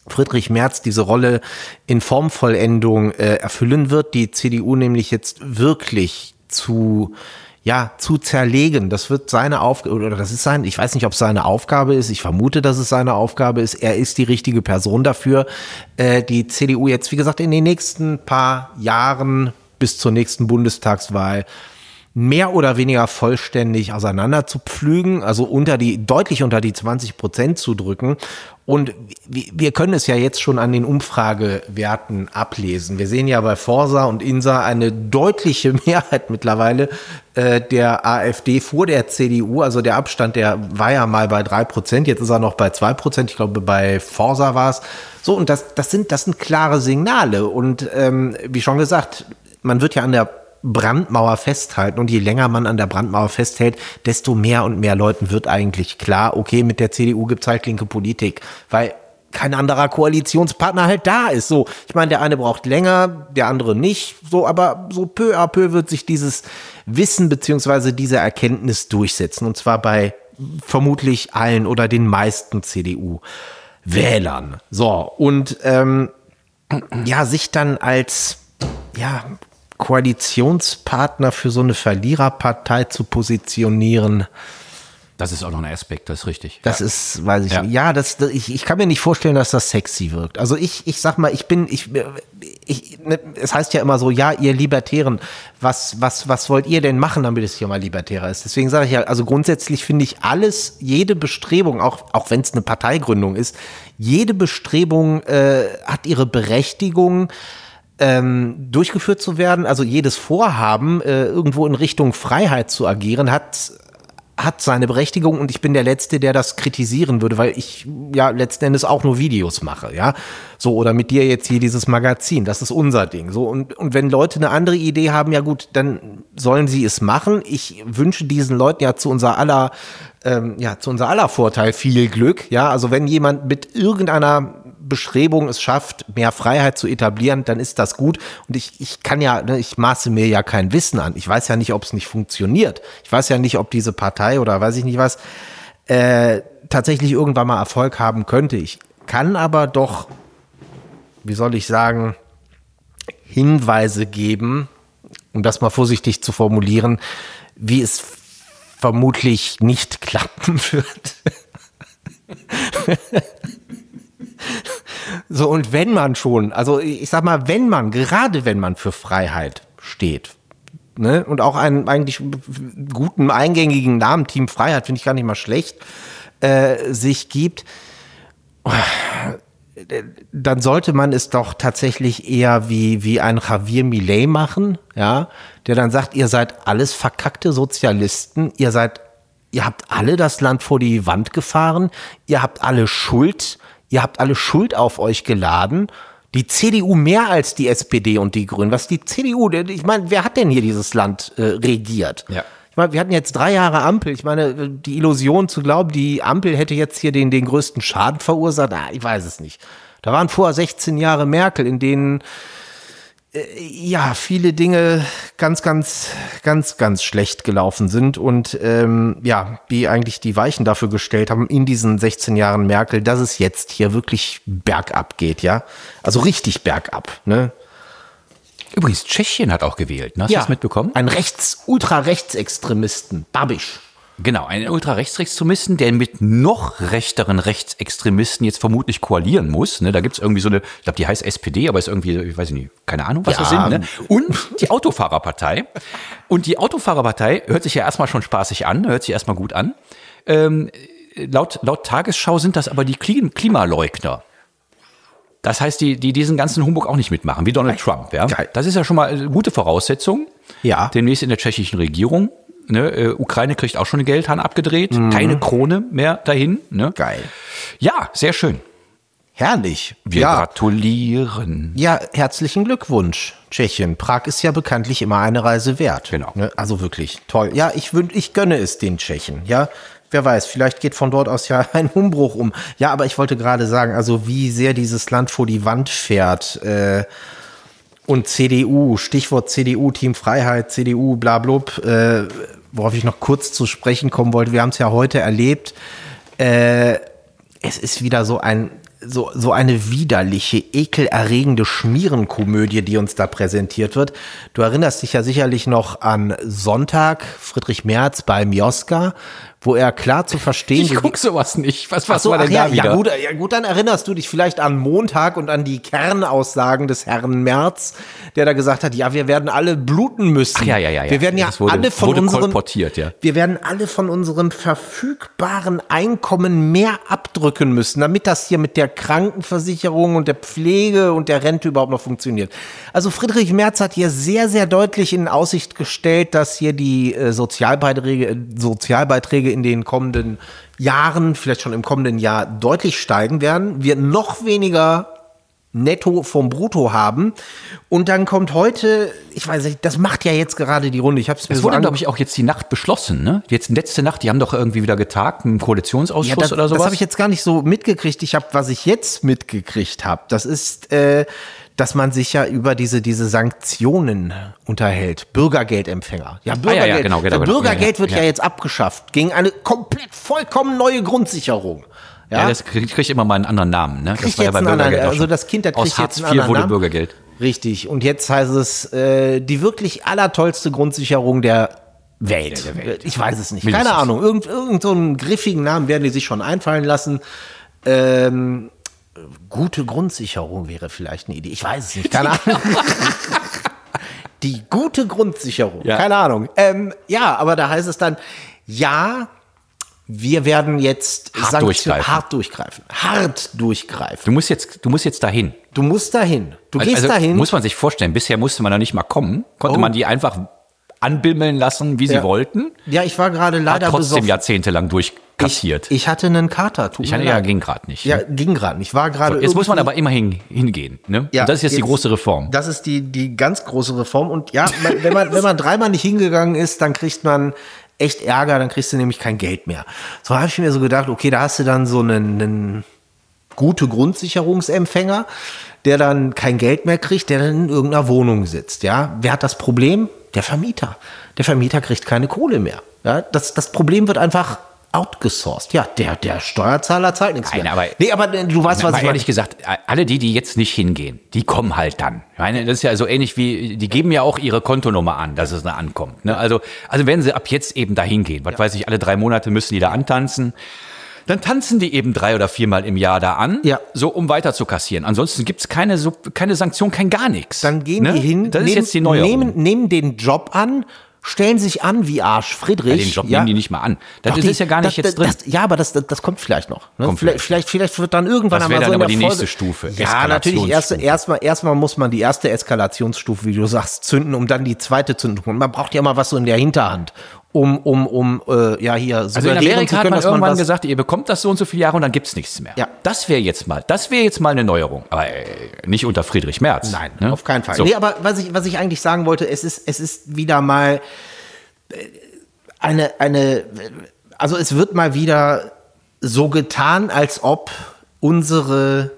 Friedrich Merz diese Rolle in Formvollendung äh, erfüllen wird, die C D U nämlich jetzt wirklich zu ja zu zerlegen. Das wird seine Aufgabe, oder das ist sein, ich weiß nicht, ob es seine Aufgabe ist, ich vermute, dass es seine Aufgabe ist. Er ist die richtige Person dafür, äh, die C D U jetzt, wie gesagt, in den nächsten paar Jahren bis zur nächsten Bundestagswahl mehr oder weniger vollständig auseinander zu pflügen, also unter die, deutlich unter die zwanzig Prozent zu drücken. Und wir können es ja jetzt schon an den Umfragewerten ablesen. Wir sehen ja bei Forsa und Insa eine deutliche Mehrheit mittlerweile äh, der AfD vor der C D U. Also der Abstand, der war ja mal bei drei Prozent, jetzt ist er noch bei zwei Prozent. Ich glaube, bei Forsa war es. So, und das, das sind, das sind klare Signale. Und ähm, wie schon gesagt, man wird ja an der Brandmauer festhalten, und je länger man an der Brandmauer festhält, desto mehr und mehr Leuten wird eigentlich klar, okay, mit der C D U gibt's halt linke Politik, weil kein anderer Koalitionspartner halt da ist. So, ich meine, der eine braucht länger, der andere nicht, so, aber so peu à peu wird sich dieses Wissen beziehungsweise diese Erkenntnis durchsetzen, und zwar bei vermutlich allen oder den meisten C D U-Wählern. So, und ähm, ja, sich dann als ja Koalitionspartner für so eine Verliererpartei zu positionieren. Das ist auch noch ein Aspekt, das ist richtig. Das ja. ist, weiß ich ja. nicht. Ja, das, das, ich, ich kann mir nicht vorstellen, dass das sexy wirkt. Also ich, ich sag mal, ich bin, ich, ich, ne, es heißt ja immer so, ja, ihr Libertären, was, was, was wollt ihr denn machen, damit es hier mal libertärer ist? Deswegen sage ich ja, also grundsätzlich finde ich alles, jede Bestrebung, auch, auch wenn es eine Parteigründung ist, jede Bestrebung äh, hat ihre Berechtigung, Ähm, durchgeführt zu werden, also jedes Vorhaben, äh, irgendwo in Richtung Freiheit zu agieren, hat, hat seine Berechtigung, und ich bin der Letzte, der das kritisieren würde, weil ich ja letzten Endes auch nur Videos mache, ja, so, oder mit dir jetzt hier dieses Magazin, das ist unser Ding, so, und, und wenn Leute eine andere Idee haben, ja gut, dann sollen sie es machen. Ich wünsche diesen Leuten ja zu unser aller, ähm, ja, zu unser aller Vorteil viel Glück, ja, also wenn jemand mit irgendeiner Bestrebung es schafft, mehr Freiheit zu etablieren, dann ist das gut. Und ich, ich kann ja, ne, ich maße mir ja kein Wissen an. Ich weiß ja nicht, ob es nicht funktioniert. Ich weiß ja nicht, ob diese Partei oder weiß ich nicht was äh, tatsächlich irgendwann mal Erfolg haben könnte. Ich kann aber doch, wie soll ich sagen, Hinweise geben, um das mal vorsichtig zu formulieren, wie es vermutlich nicht klappen wird. So, und wenn man schon, also ich sag mal, wenn man, gerade wenn man für Freiheit steht, ne, und auch einen eigentlich guten, eingängigen Namen, Team Freiheit, finde ich gar nicht mal schlecht, äh, sich gibt, dann sollte man es doch tatsächlich eher wie, wie ein Javier Milei machen, ja, der dann sagt, ihr seid alles verkackte Sozialisten, ihr seid, ihr habt alle das Land vor die Wand gefahren, ihr habt alle Schuld, Ihr habt alle Schuld auf euch geladen. Die C D U mehr als die S P D und die Grünen. Was die C D U, ich meine, wer hat denn hier dieses Land äh, regiert? Ja. Ich meine, wir hatten jetzt drei Jahre Ampel. Ich meine, die Illusion zu glauben, die Ampel hätte jetzt hier den, den größten Schaden verursacht, ah, ich weiß es nicht. Da waren vorher sechzehn Jahre Merkel, in denen äh, ja viele Dinge ganz, ganz, ganz, ganz schlecht gelaufen sind und ähm, ja, die eigentlich die Weichen dafür gestellt haben in diesen sechzehn Jahren Merkel, dass es jetzt hier wirklich bergab geht, ja. Also richtig bergab, ne? Übrigens, Tschechien hat auch gewählt, ne? Hast ja, du das mitbekommen? Ein Rechts-, Ultra-Rechtsextremisten, Babiš. Genau, einen Ultrarechtsextremisten, der mit noch rechteren Rechtsextremisten jetzt vermutlich koalieren muss. Ne, da gibt's irgendwie so eine, ich glaube, die heißt S P D, aber ist irgendwie, ich weiß nicht, keine Ahnung, was ja. das sind. Ne? Und die Autofahrerpartei. Und die Autofahrerpartei hört sich ja erstmal schon spaßig an, hört sich erstmal gut an. Ähm, laut, laut Tagesschau sind das aber die Klimaleugner. Das heißt, die, die diesen ganzen Humbug auch nicht mitmachen, wie Donald Trump. Ja? Das ist ja schon mal eine gute Voraussetzung. Ja. Demnächst in der tschechischen Regierung. Ne, äh, Ukraine kriegt auch schon eine Geldhahn abgedreht. Mhm. Keine Krone mehr dahin. Ne? Geil. Ja, sehr schön. Herrlich. Wir ja. gratulieren. Ja, herzlichen Glückwunsch, Tschechien. Prag ist ja bekanntlich immer eine Reise wert. Genau. Ne? Also wirklich toll. Ja, ich, wün- ich gönne es den Tschechen. Ja, wer weiß, vielleicht geht von dort aus ja ein Umbruch um. Ja, aber ich wollte gerade sagen, also wie sehr dieses Land vor die Wand fährt. Äh, und C D U, Stichwort C D U, Team Freiheit, C D U, bla blub, äh, worauf ich noch kurz zu sprechen kommen wollte. Wir haben es ja heute erlebt. Äh, es ist wieder so ein so, so eine widerliche, ekelerregende Schmierenkomödie, die uns da präsentiert wird. Du erinnerst dich ja sicherlich noch an Sonntag, Friedrich Merz bei Mioska, wo er klar zu verstehen... Ich guck sowas nicht. Was, was so, war denn ja, da wieder? Ja gut, ja gut, dann erinnerst du dich vielleicht an Montag und an die Kernaussagen des Herrn Merz, der da gesagt hat, ja, wir werden alle bluten müssen. Ach, ja, ja, ja. Wir werden ja wurde, alle von wurde unserem... kolportiert, ja. Wir werden alle von unserem verfügbaren Einkommen mehr abdrücken müssen, damit das hier mit der Krankenversicherung und der Pflege und der Rente überhaupt noch funktioniert. Also Friedrich Merz hat hier sehr, sehr deutlich in Aussicht gestellt, dass hier die äh, Sozialbeiträge, äh, Sozialbeiträge in den kommenden Jahren, vielleicht schon im kommenden Jahr, deutlich steigen werden. Wir noch weniger Netto vom Brutto haben. Und dann kommt heute, ich weiß nicht, das macht ja jetzt gerade die Runde. Ich habe es mir Es so wurde, glaube ich, auch jetzt die Nacht beschlossen, ne? Jetzt letzte Nacht, die haben doch irgendwie wieder getagt, einen Koalitionsausschuss Ja, das, oder sowas. das habe ich jetzt gar nicht so mitgekriegt. Ich habe, was ich jetzt mitgekriegt habe, das ist, äh, dass man sich ja über diese diese Sanktionen unterhält. Bürgergeldempfänger. Ja, Bürgergeld. Ah, ja, ja, genau, genau, das genau. Bürgergeld Ja, wird ja, ja ja. jetzt abgeschafft gegen eine komplett vollkommen neue Grundsicherung. Ja, das kriegt, kriegt immer mal einen anderen Namen, ne? Kriegt das war ja jetzt bei einen anderen, Bürgergeld auch also schon. das Kind, das kriegt Aus jetzt Hartz einen vier anderen wurde Namen. Bürgergeld. Richtig. Und jetzt heißt es, äh, die wirklich allertollste Grundsicherung der Welt. Der Welt, Ich weiß es nicht. Mindestens. Keine Ahnung. Irgend, irgend so einen griffigen Namen werden die sich schon einfallen lassen. Ähm, gute Grundsicherung wäre vielleicht eine Idee. Ich weiß es nicht. Keine Ahnung. Die gute Grundsicherung. Ja. Keine Ahnung. Ähm, ja, aber da heißt es dann, ja, wir werden jetzt Hart Sanktion- durchgreifen. hart durchgreifen. Hart durchgreifen. Du musst jetzt, du musst jetzt dahin. Du musst dahin. Du gehst also, dahin. Muss man sich vorstellen, bisher musste man da nicht mal kommen. Konnte Oh. man die einfach anbimmeln lassen, wie sie Ja. wollten. Ja, ich war gerade Hat leider trotzdem besoffen. jahrzehntelang durchkassiert. Ich, ich hatte einen Kater. Tut Ich mir hatte ja, leid. ging gerade nicht. Ja, ging gerade nicht. War gerade. So, jetzt muss man irgendwie- aber immerhin hingehen. Ne? Ja, Und das ist jetzt, die große Reform. Das ist die, die ganz große Reform. Und ja, man, wenn man, wenn man dreimal nicht hingegangen ist, dann kriegt man echt Ärger, dann kriegst du nämlich kein Geld mehr. So habe ich mir so gedacht, okay, da hast du dann so einen, einen gute Grundsicherungsempfänger, der dann kein Geld mehr kriegt, der dann in irgendeiner Wohnung sitzt. Ja, wer hat das Problem? Der Vermieter. Der Vermieter kriegt keine Kohle mehr. Ja, das, das Problem wird einfach outgesourced. Ja, der, der Steuerzahler zahlt nichts Nein, mehr. aber- nee, aber du weißt, was Aber ich ehrlich gesagt, alle die, die jetzt nicht hingehen, die kommen halt dann. Ich meine, das ist ja so ähnlich wie, die geben ja auch ihre Kontonummer an, dass es da ankommt. Ne? Also, also wenn sie ab jetzt eben da hingehen, was weiß ich, alle drei Monate müssen die da antanzen, dann tanzen die eben drei oder viermal im Jahr da an, Ja. so um weiter zu kassieren. Ansonsten gibt's keine, so- keine Sanktion, kein gar nichts. Dann gehen Ne? die hin, Das ist nehmen, jetzt die Neuerung. nehmen, nehmen den Job an, stellen sich an wie Arsch Friedrich. Ja, den Job ja. nehmen die nicht mal an. Das Doch, ist die- ja gar nicht das, jetzt drin. Das, ja, aber das, das, das kommt vielleicht noch. Ne? Kommt vielleicht, vielleicht. vielleicht, vielleicht wird dann irgendwann Das wäre einmal so dann in aber der die Folge, nächste Stufe, Ja, natürlich. Erst, Eskalationsstufe. erstmal, erstmal muss man die erste Eskalationsstufe, wie du sagst, zünden, um dann die zweite zünden. Und man braucht ja mal was so in der Hinterhand, um, um, um, äh, ja, hier Also in suggerieren zu Amerika hat können, man dass man irgendwann was, gesagt, ihr bekommt das so und so viele Jahre und dann gibt's nichts mehr. Ja. Das wäre jetzt mal, das wäre jetzt mal eine Neuerung. Aber äh, nicht unter Friedrich Merz. Nein, ne? auf keinen Fall. So. Nee, aber was ich, was ich eigentlich sagen wollte, es ist, es ist wieder mal äh, eine, eine, also es wird mal wieder so getan, als ob unsere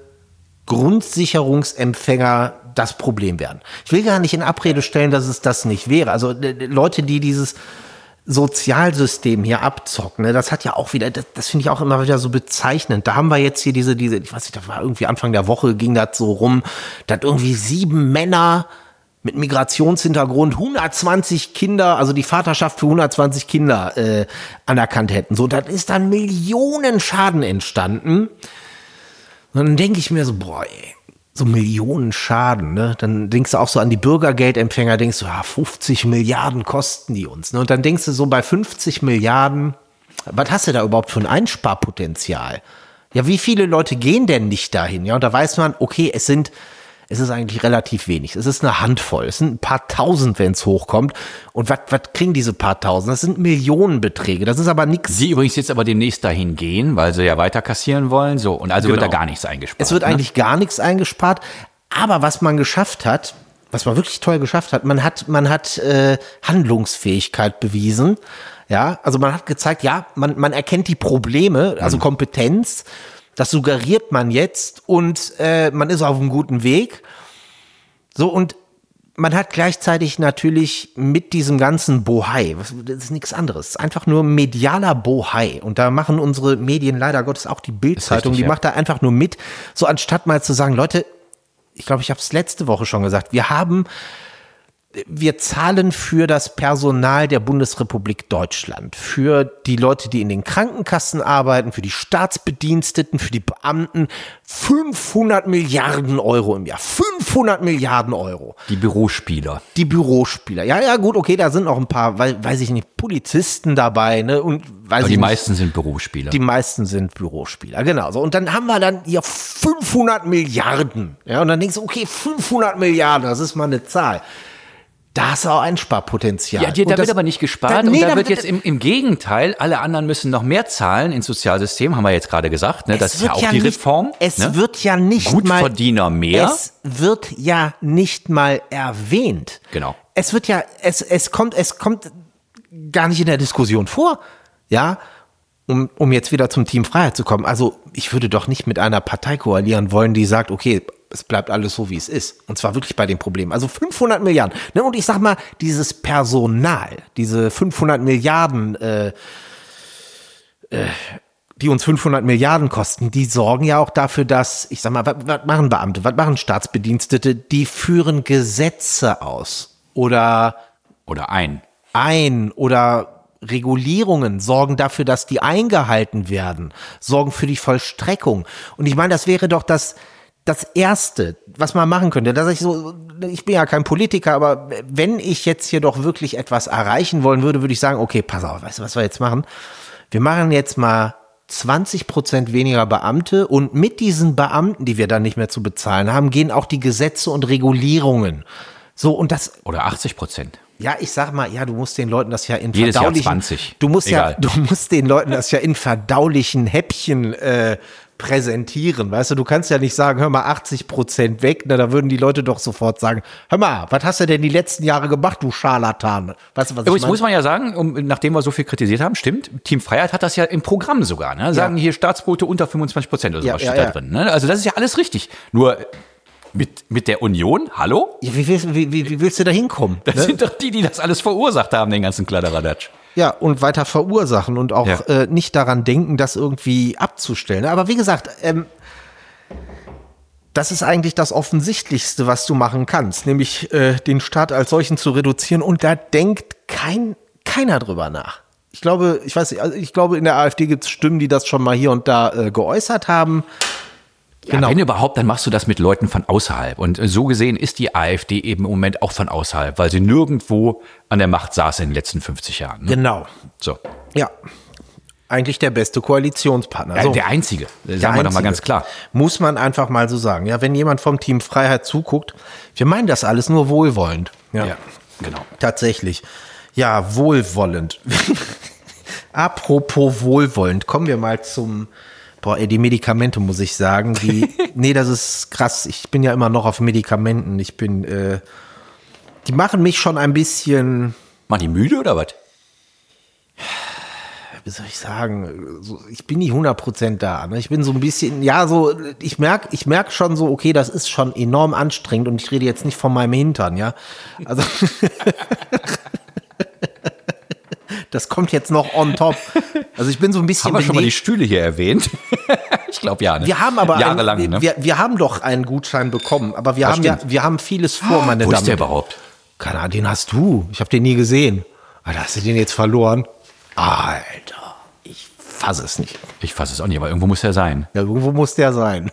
Grundsicherungsempfänger das Problem wären. Ich will gar nicht in Abrede stellen, dass es das nicht wäre. Also äh, Leute, die dieses Sozialsystem hier abzocken, ne, das hat ja auch wieder, das, das finde ich auch immer wieder so bezeichnend. Da haben wir jetzt hier diese, diese, ich weiß nicht, das war irgendwie Anfang der Woche, ging das so rum, dass irgendwie sieben Männer mit Migrationshintergrund hundertzwanzig Kinder, also die Vaterschaft für hundertzwanzig Kinder äh, anerkannt hätten. So, das ist dann Millionen Schaden entstanden. Und dann denke ich mir so, boah, ey, so Millionen Schaden, ne? Dann denkst du auch so an die Bürgergeldempfänger, denkst du, ja, fünfzig Milliarden kosten die uns, ne? Und dann denkst du so bei fünfzig Milliarden, was hast du da überhaupt für ein Einsparpotenzial? Ja, wie viele Leute gehen denn nicht dahin? Ja, und da weiß man, okay, es sind, es ist eigentlich relativ wenig. Es ist eine Handvoll. Es sind ein paar Tausend, wenn es hochkommt. Und was was kriegen diese paar Tausend? Das sind Millionenbeträge. Das ist aber nichts. Sie übrigens jetzt aber demnächst dahin gehen, weil sie ja weiter kassieren wollen. So, und also wird da Genau. gar nichts eingespart. Es wird ne? eigentlich gar nichts eingespart. Aber was man geschafft hat, was man wirklich toll geschafft hat, man hat, man hat äh, Handlungsfähigkeit bewiesen. Ja, also man hat gezeigt, ja, man, man erkennt die Probleme, also Kompetenz. Das suggeriert man jetzt und äh, man ist auf einem guten Weg. So, und man hat gleichzeitig natürlich mit diesem ganzen Bohai, das ist nichts anderes, einfach nur medialer Bohai. Und da machen unsere Medien leider Gottes auch die Bild-Zeitung, die ja. macht da einfach nur mit, so anstatt mal zu sagen, Leute, ich glaube, ich habe es letzte Woche schon gesagt, wir haben Wir zahlen für das Personal der Bundesrepublik Deutschland, für die Leute, die in den Krankenkassen arbeiten, für die Staatsbediensteten, für die Beamten fünfhundert Milliarden Euro im Jahr. fünfhundert Milliarden Euro. Die Bürospieler. Die Bürospieler. Ja, ja, gut, okay, da sind noch ein paar, weil, weiß ich nicht, Polizisten dabei, ne, und weiß Aber ich die nicht, meisten sind Bürospieler. Die meisten sind Bürospieler, genau. So, und dann haben wir dann hier fünfhundert Milliarden. Ja, und dann denkst du, okay, fünfhundert Milliarden, das ist mal eine Zahl. Da ist auch Einsparpotenzial. Ja, dir, da das, wird aber nicht gespart. da, nee, und da da wird wird, jetzt im, im Gegenteil, alle anderen müssen noch mehr zahlen ins Sozialsystem, haben wir jetzt gerade gesagt. Ne? Das ist ja auch ja die nicht, Reform. Es ne? wird ja nicht Gutverdiener mal, mehr. Es wird ja nicht mal erwähnt. Genau. Es wird ja, es, es kommt, es kommt gar nicht in der Diskussion vor. Ja, um, um jetzt wieder zum Team Freiheit zu kommen. Also, ich würde doch nicht mit einer Partei koalieren wollen, die sagt, okay, es bleibt alles so, wie es ist. Und zwar wirklich bei den Problemen. Also fünfhundert Milliarden. Ne? Und ich sag mal, dieses Personal, diese fünfhundert Milliarden, äh, äh, die uns fünfhundert Milliarden kosten, die sorgen ja auch dafür, dass, ich sag mal, was, was machen Beamte, was machen Staatsbedienstete? Die führen Gesetze aus. Oder Oder ein. ein oder Regulierungen sorgen dafür, dass die eingehalten werden, sorgen für die Vollstreckung. Und ich meine, das wäre doch das, das Erste, was man machen könnte, dass ich so, ich bin ja kein Politiker, aber wenn ich jetzt hier doch wirklich etwas erreichen wollen würde, würde ich sagen, okay, pass auf, weißt du, was wir jetzt machen? Wir machen jetzt mal zwanzig Prozent weniger Beamte und mit diesen Beamten, die wir dann nicht mehr zu bezahlen haben, gehen auch die Gesetze und Regulierungen. So, und das. Oder achtzig Prozent. Ja, ich sag mal, ja, du musst den Leuten das ja in Jedes verdaulichen, Jahr zwanzig. Du musst Egal. ja, du musst den Leuten das ja in verdaulichen Häppchen äh, präsentieren, weißt du, du kannst ja nicht sagen, hör mal, achtzig Prozent weg, na, da würden die Leute doch sofort sagen, hör mal, was hast du denn die letzten Jahre gemacht, du Scharlatan? Weißt du, was Übrigens ich meine? muss man ja sagen, um, nachdem wir so viel kritisiert haben, stimmt, Team Freiheit hat das ja im Programm sogar, ne? Sagen hier Staatsquote unter fünfundzwanzig Prozent oder Ja, sowas ja, steht ja. da drin, ne? Also das ist ja alles richtig. Nur mit, mit der Union, hallo? Ja, wie, willst, wie, wie, wie willst du da hinkommen? Das ne? sind doch die, die das alles verursacht haben, den ganzen Kladderadatsch. Ja, und weiter verursachen und auch Ja. äh, nicht daran denken, das irgendwie abzustellen. Aber wie gesagt, ähm, das ist eigentlich das Offensichtlichste, was du machen kannst, nämlich äh, den Staat als solchen zu reduzieren. Und da denkt kein, keiner drüber nach. Ich glaube, ich weiß nicht, also ich glaube, in der AfD gibt es Stimmen, die das schon mal hier und da äh, geäußert haben. Ja, Genau. wenn überhaupt, dann machst du das mit Leuten von außerhalb. Und äh, so gesehen ist die AfD eben im Moment auch von außerhalb, weil sie nirgendwo an der Macht saß in den letzten fünfzig Jahren. Ne? Genau. So. Ja. Eigentlich der beste Koalitionspartner. Äh, So. Der einzige, sagen Der wir doch mal Einzige. ganz klar. Muss man einfach mal so sagen. Ja, wenn jemand vom Team Freiheit zuguckt, wir meinen das alles nur wohlwollend. Ja, Ja, genau. tatsächlich. Ja, wohlwollend. Apropos wohlwollend, kommen wir mal zum, boah, ey, die Medikamente, muss ich sagen. Die, nee, das ist krass. Ich bin ja immer noch auf Medikamenten. Ich bin, äh, die machen mich schon ein bisschen, Machen die müde oder was? wie soll ich sagen, so, ich bin nicht hundert Prozent da. Ne? Ich bin so ein bisschen, ja, so, ich merke ich merk schon so, okay, das ist schon enorm anstrengend und ich rede jetzt nicht von meinem Hintern, ja. Also, das kommt jetzt noch on top. Also ich bin so ein bisschen Haben wir schon mal die benebelt. Stühle hier erwähnt? Ich glaube ja. Ne? Wir haben aber Jahrelang, einen, ne? wir, wir haben doch einen Gutschein bekommen, aber wir Das haben ja, stimmt. wir haben vieles vor, meine Wo Damen. ist der überhaupt? Keine Ahnung, den hast du. Ich habe den nie gesehen. Alter, hast du den jetzt verloren? Alter, ich fasse es nicht. Ich fasse es auch nicht, aber irgendwo muss er sein. Ja, irgendwo muss der sein.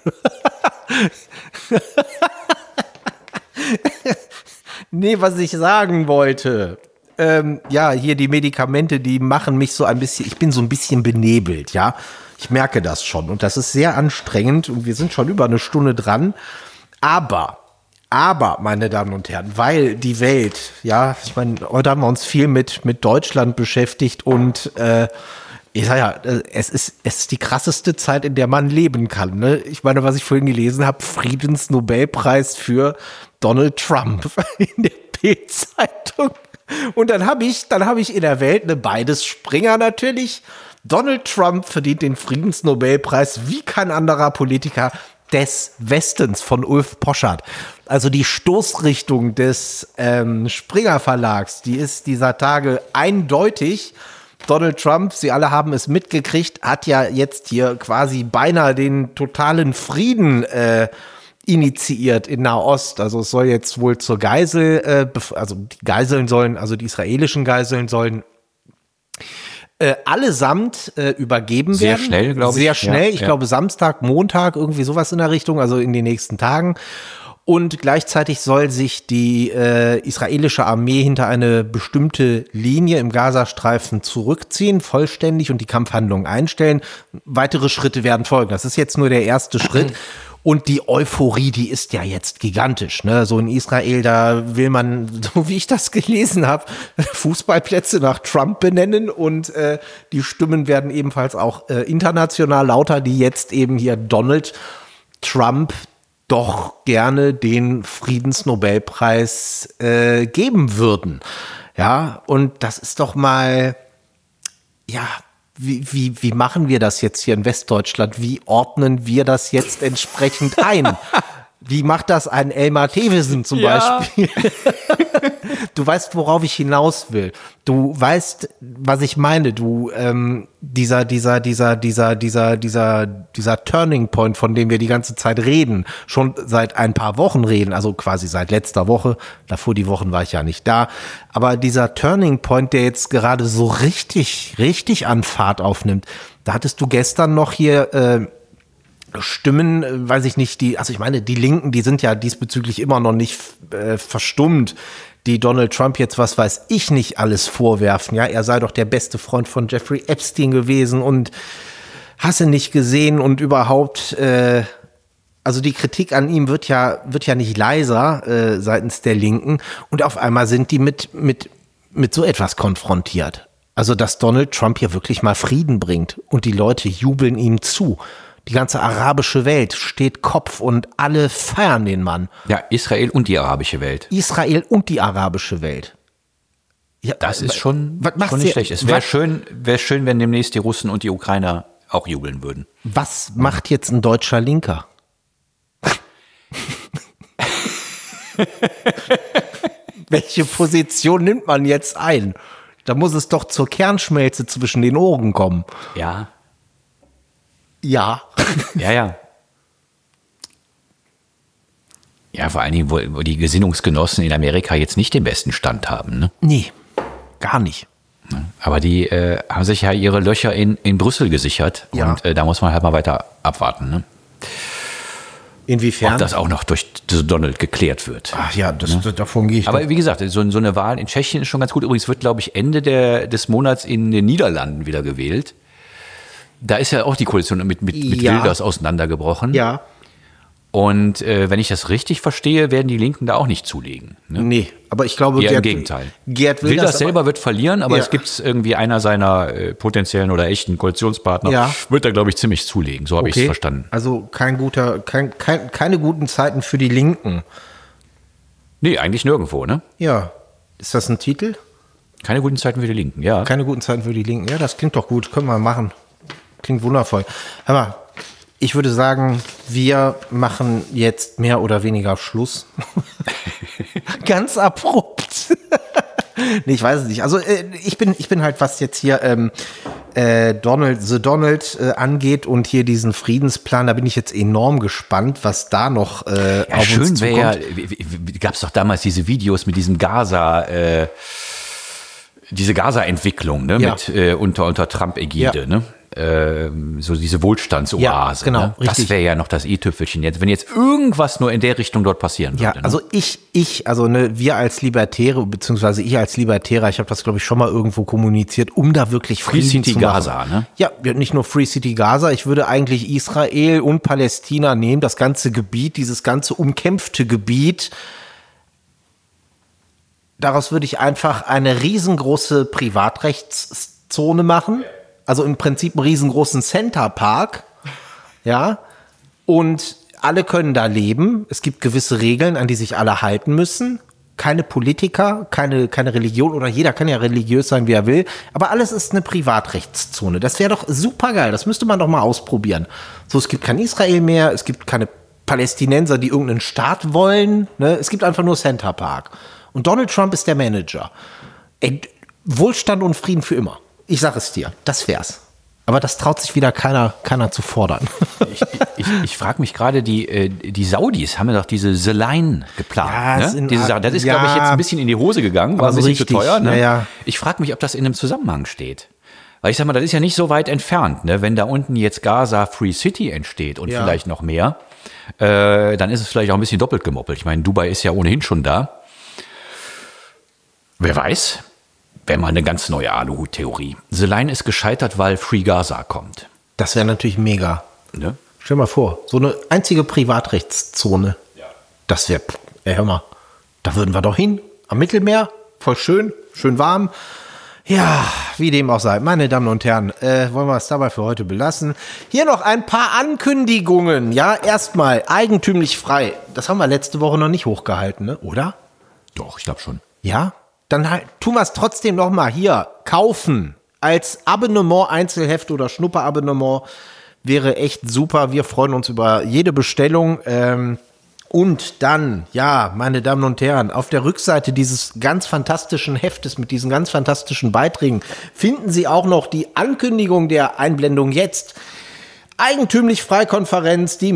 Nee, was ich sagen wollte. Ähm, ja, hier die Medikamente, die machen mich so ein bisschen, ich bin so ein bisschen benebelt, ja. Ich merke das schon und das ist sehr anstrengend und wir sind schon über eine Stunde dran. Aber, aber, meine Damen und Herren, weil die Welt, ja, ich meine, heute haben wir uns viel mit, mit Deutschland beschäftigt und äh, ich sag ja, es ist, es ist die krasseste Zeit, in der man leben kann. Ne? Ich meine, was ich vorhin gelesen habe, Friedensnobelpreis für Donald Trump in der Bild-Zeitung. Und dann habe ich, dann habe ich in der Welt, ne, beides Springer natürlich. Donald Trump verdient den Friedensnobelpreis wie kein anderer Politiker. des Westens von Ulf Poschardt. Also die Stoßrichtung des ähm, Springer Verlags, die ist dieser Tage eindeutig. Donald Trump, Sie alle haben es mitgekriegt, hat ja jetzt hier quasi beinahe den totalen Frieden äh, initiiert in Nahost. Also es soll jetzt wohl zur Geisel, äh, bef- also die Geiseln sollen, also die israelischen Geiseln sollen Äh, allesamt äh, übergeben Sehr werden. schnell, glaube ich. Sehr schnell. Ja, ich ja. glaube Samstag, Montag, irgendwie sowas in der Richtung, also in den nächsten Tagen. Und gleichzeitig soll sich die äh, israelische Armee hinter eine bestimmte Linie im Gazastreifen zurückziehen, vollständig und die Kampfhandlungen einstellen. Weitere Schritte werden folgen. Das ist jetzt nur der erste Schritt. Und die Euphorie, die ist ja jetzt gigantisch, ne? So in Israel, da will man, so wie ich das gelesen habe, Fußballplätze nach Trump benennen und äh, die Stimmen werden ebenfalls auch äh, international lauter, die jetzt eben hier Donald Trump doch gerne den Friedensnobelpreis äh, geben würden. Ja, und das ist doch mal, ja, Wie, wie, wie machen wir das jetzt hier in Westdeutschland? Wie ordnen wir das jetzt entsprechend ein? Wie macht das ein Elmar Thewesen zum Ja. Beispiel? Du weißt, worauf ich hinaus will. Du weißt, was ich meine. Du, ähm, dieser, dieser, dieser, dieser, dieser, dieser, dieser Turning Point, von dem wir die ganze Zeit reden, schon seit ein paar Wochen reden, also quasi seit letzter Woche. Davor die Wochen war ich ja nicht da. Aber dieser Turning Point, der jetzt gerade so richtig, richtig an Fahrt aufnimmt, da hattest du gestern noch hier, äh, Stimmen, äh, weiß ich nicht, die, also ich meine, die Linken, die sind ja diesbezüglich immer noch nicht äh, verstummt, die Donald Trump jetzt, was weiß ich nicht, alles vorwerfen, ja, er sei doch der beste Freund von Jeffrey Epstein gewesen und hasse nicht gesehen und überhaupt, äh, also die Kritik an ihm wird ja, wird ja nicht leiser äh, seitens der Linken und auf einmal sind die mit, mit, mit so etwas konfrontiert. Also, dass Donald Trump hier wirklich mal Frieden bringt und die Leute jubeln ihm zu. Die ganze arabische Welt steht Kopf und alle feiern den Mann. Ja, Israel und die arabische Welt. Israel und die arabische Welt. Ja, Das ist schon, was macht schon nicht sie- schlecht. Es wäre was- schön, wäre schön, wenn demnächst die Russen und die Ukrainer auch jubeln würden. Was macht jetzt ein deutscher Linker? Welche Position nimmt man jetzt ein? Da muss es doch zur Kernschmelze zwischen den Ohren kommen. Ja, Ja. ja, ja. Ja, vor allen Dingen, wo, wo die Gesinnungsgenossen in Amerika jetzt nicht den besten Stand haben. Ne? Nee, gar nicht. Aber die äh, haben sich ja ihre Löcher in, in Brüssel gesichert. Ja. Und äh, da muss man halt mal weiter abwarten, ne? Inwiefern? Ob das auch noch durch Donald geklärt wird. Ach ja, das, das, davon gehe ich. Aber wie gesagt, so, so eine Wahl in Tschechien ist schon ganz gut. Übrigens wird, glaube ich, Ende der, des Monats in den Niederlanden wieder gewählt. Da ist ja auch die Koalition mit, mit, mit Ja. Wilders auseinandergebrochen. ja. Und äh, wenn ich das richtig verstehe, werden die Linken da auch nicht zulegen. Ne? Nee, aber ich glaube, Eher im Gerd, Gegenteil. Gerd will Wilders das selber wird verlieren, aber Ja. es gibt irgendwie einer seiner äh, potenziellen oder echten Koalitionspartner, Ja. wird da, glaube ich, ziemlich zulegen. So habe ich es verstanden. Also kein guter, kein, kein, keine guten Zeiten für die Linken. Nee, eigentlich nirgendwo, ne? Ja. Ist das ein Titel? Keine guten Zeiten für die Linken, ja. Keine guten Zeiten für die Linken. Ja, das klingt doch gut. Können wir machen. Klingt wundervoll. Hör mal, ich würde sagen, wir machen jetzt mehr oder weniger Schluss. Ganz abrupt. Nee, ich weiß es nicht. Also äh, ich bin, ich bin halt, was jetzt hier ähm, äh, Donald, The Donald äh, angeht und hier diesen Friedensplan, da bin ich jetzt enorm gespannt, was da noch äh, Ja, auf uns schön wäre zukommt. ja, gab es doch damals diese Videos mit diesem Gaza, äh, diese Gaza-Entwicklung, ne, Ja. mit äh, unter, unter Trump-Ägide, Ja. ne? Ähm, so diese Wohlstandsoase. Ja, genau, ne? Das richtig. wäre ja noch das i-Tüpfelchen jetzt, wenn jetzt irgendwas nur in der Richtung dort passieren Ja, würde. also ich, ich, also ne, wir als Libertäre, beziehungsweise ich als Libertärer, ich habe das, glaube ich, schon mal irgendwo kommuniziert, um da wirklich Free Frieden City zu machen. Gaza, ne? Ja, ja, nicht nur Free City Gaza, ich würde eigentlich Israel und Palästina nehmen, das ganze Gebiet, dieses ganze umkämpfte Gebiet. Daraus würde ich einfach eine riesengroße Privatrechtszone machen. Also im Prinzip einen riesengroßen Centerpark. Ja. Und alle können da leben. Es gibt gewisse Regeln, an die sich alle halten müssen. Keine Politiker, keine, keine Religion oder jeder kann ja religiös sein, wie er will. Aber alles ist eine Privatrechtszone. Das wäre doch super geil. Das müsste man doch mal ausprobieren. So, es gibt kein Israel mehr, es gibt keine Palästinenser, die irgendeinen Staat wollen. Ne? Es gibt einfach nur Center Park. Und Donald Trump ist der Manager. Ey, Wohlstand und Frieden für immer. Ich sag es dir, das wär's. Aber das traut sich wieder keiner, keiner zu fordern. Ich, ich, ich frage mich gerade, die, äh, die Saudis haben ja doch diese The Line geplant. Ja, ne? das in- diese Sache. Das ist, ja. glaube ich, jetzt ein bisschen in die Hose gegangen, war Aber ein so bisschen zu richtig, teuer. Ne? ja, ja. Ich frage mich, ob das in einem Zusammenhang steht. Weil ich sag mal, das ist ja nicht so weit entfernt. Ne? Wenn da unten jetzt Gaza Free City entsteht und Ja. vielleicht noch mehr, äh, dann ist es vielleicht auch ein bisschen doppelt gemoppelt. Ich meine, Dubai ist ja ohnehin schon da. Wer weiß? Wäre mal eine ganz neue Aluhut-Theorie. The Line ist gescheitert, weil Free Gaza kommt. Das wäre natürlich mega. Ne? Stell dir mal vor, so eine einzige Privatrechtszone. Ja. Das wäre, ey, hör mal, da würden wir doch hin. Am Mittelmeer, voll schön, schön warm. Ja, wie dem auch sei. Meine Damen und Herren, äh, wollen wir es dabei für heute belassen. Hier noch ein paar Ankündigungen. Ja, erstmal eigentümlich frei. Das haben wir letzte Woche noch nicht hochgehalten, ne? Oder? Doch, ich glaube schon. Ja? Dann halt, tun wir es trotzdem noch mal hier. Kaufen. Als Abonnement, Einzelheft oder Schnupperabonnement wäre echt super. Wir freuen uns über jede Bestellung. Ähm, und dann, ja, meine Damen und Herren, auf der Rückseite dieses ganz fantastischen Heftes mit diesen ganz fantastischen Beiträgen finden Sie auch noch die Ankündigung der Einblendung jetzt. Eigentümlich Freikonferenz, die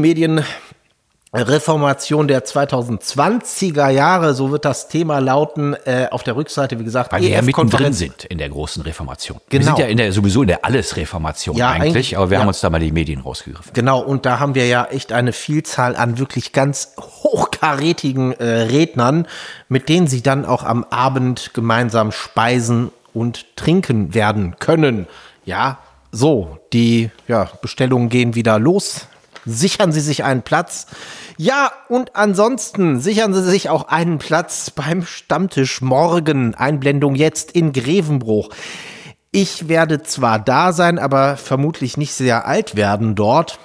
Medienreformation der zweitausendzwanziger Jahre, so wird das Thema lauten. Äh, auf der Rückseite, wie gesagt, Weil wir ja mittendrin E F-Konferenz. sind in der großen Reformation. Wir Genau. sind ja in der, sowieso in der Alles-Reformation Ja, eigentlich, eigentlich, aber wir ja. haben uns da mal die Medien rausgegriffen. Genau, und da haben wir ja echt eine Vielzahl an wirklich ganz hochkarätigen äh, Rednern, mit denen Sie dann auch am Abend gemeinsam speisen und trinken werden können. Ja, so, die ja, Bestellungen gehen wieder los. Sichern Sie sich einen Platz. Ja, und ansonsten sichern Sie sich auch einen Platz beim Stammtisch morgen. Einblendung jetzt in Grevenbruch. Ich werde zwar da sein, aber vermutlich nicht sehr alt werden dort.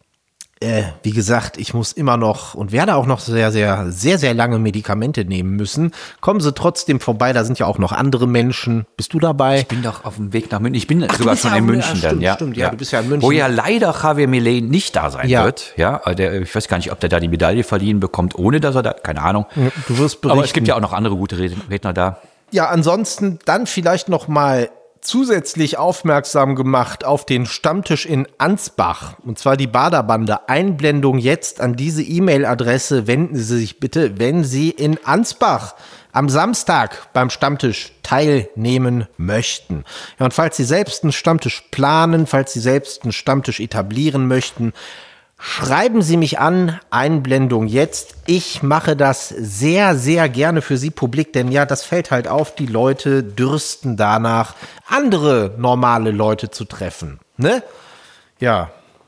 Äh, wie gesagt, ich muss immer noch und werde auch noch sehr, sehr, sehr, sehr lange Medikamente nehmen müssen. Kommen Sie trotzdem vorbei, da sind ja auch noch andere Menschen. Bist du dabei? Ich bin doch auf dem Weg nach München. Ich bin du sogar bist schon ja in auch- München ja, dann. stimmt, Ja, stimmt, ja, du bist ja in München. Wo ja leider Javier Milei nicht da sein Ja. wird. Ja, der, ich weiß gar nicht, ob der da die Medaille verliehen bekommt, ohne dass er da, keine Ahnung. Du wirst berichten. Aber es gibt ja auch noch andere gute Redner da. Ja, ansonsten dann vielleicht noch mal zusätzlich aufmerksam gemacht auf den Stammtisch in Ansbach. Und zwar die Baderbande. Einblendung jetzt an diese E-Mail-Adresse. Wenden Sie sich bitte, wenn Sie in Ansbach am Samstag beim Stammtisch teilnehmen möchten. Ja, und falls Sie selbst einen Stammtisch planen, falls Sie selbst einen Stammtisch etablieren möchten, schreiben Sie mich an, Einblendung jetzt. Ich mache das sehr, sehr gerne für Sie publik, denn ja, das fällt halt auf, die Leute dürsten danach, andere normale Leute zu treffen. Ne? Ja,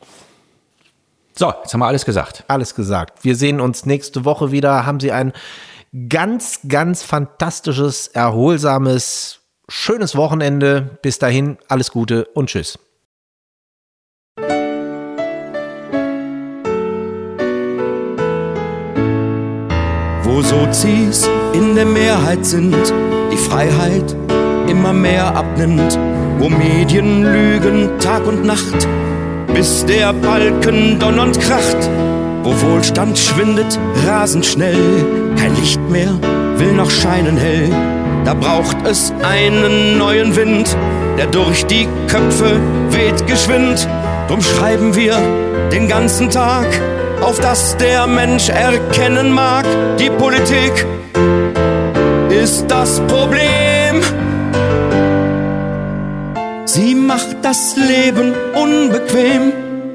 So, jetzt haben wir alles gesagt. alles gesagt. Wir sehen uns nächste Woche wieder. Haben Sie ein ganz, ganz fantastisches, erholsames, schönes Wochenende. Bis dahin, alles Gute und tschüss. Wo Sozis in der Mehrheit sind, die Freiheit immer mehr abnimmt, wo Medien lügen Tag und Nacht, bis der Balken donnernd kracht, wo Wohlstand schwindet rasend schnell, kein Licht mehr will noch scheinen hell, da braucht es einen neuen Wind, der durch die Köpfe weht geschwind, drum schreiben wir den ganzen Tag, auf dass der Mensch erkennen mag, die Politik ist das Problem. Sie macht das Leben unbequem.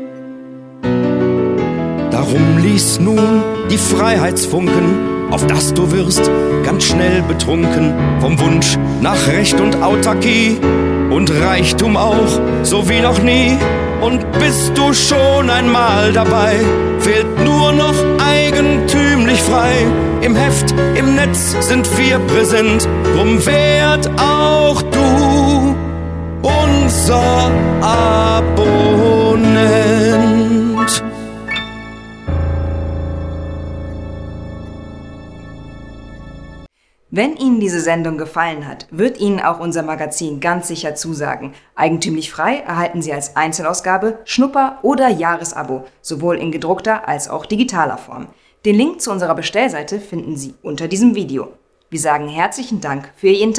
Darum lies nun die Freiheitsfunken, auf dass du wirst ganz schnell betrunken vom Wunsch nach Recht und Autarkie und Reichtum auch, so wie noch nie. Und bist du schon einmal dabei, fehlt nur noch eigentümlich frei. Im Heft, im Netz sind wir präsent, drum werd auch du unser Abonnent. Wenn Ihnen diese Sendung gefallen hat, wird Ihnen auch unser Magazin ganz sicher zusagen. Eigentümlich frei erhalten Sie als Einzelausgabe, Schnupper- oder Jahresabo, sowohl in gedruckter als auch digitaler Form. Den Link zu unserer Bestellseite finden Sie unter diesem Video. Wir sagen herzlichen Dank für Ihr Interesse.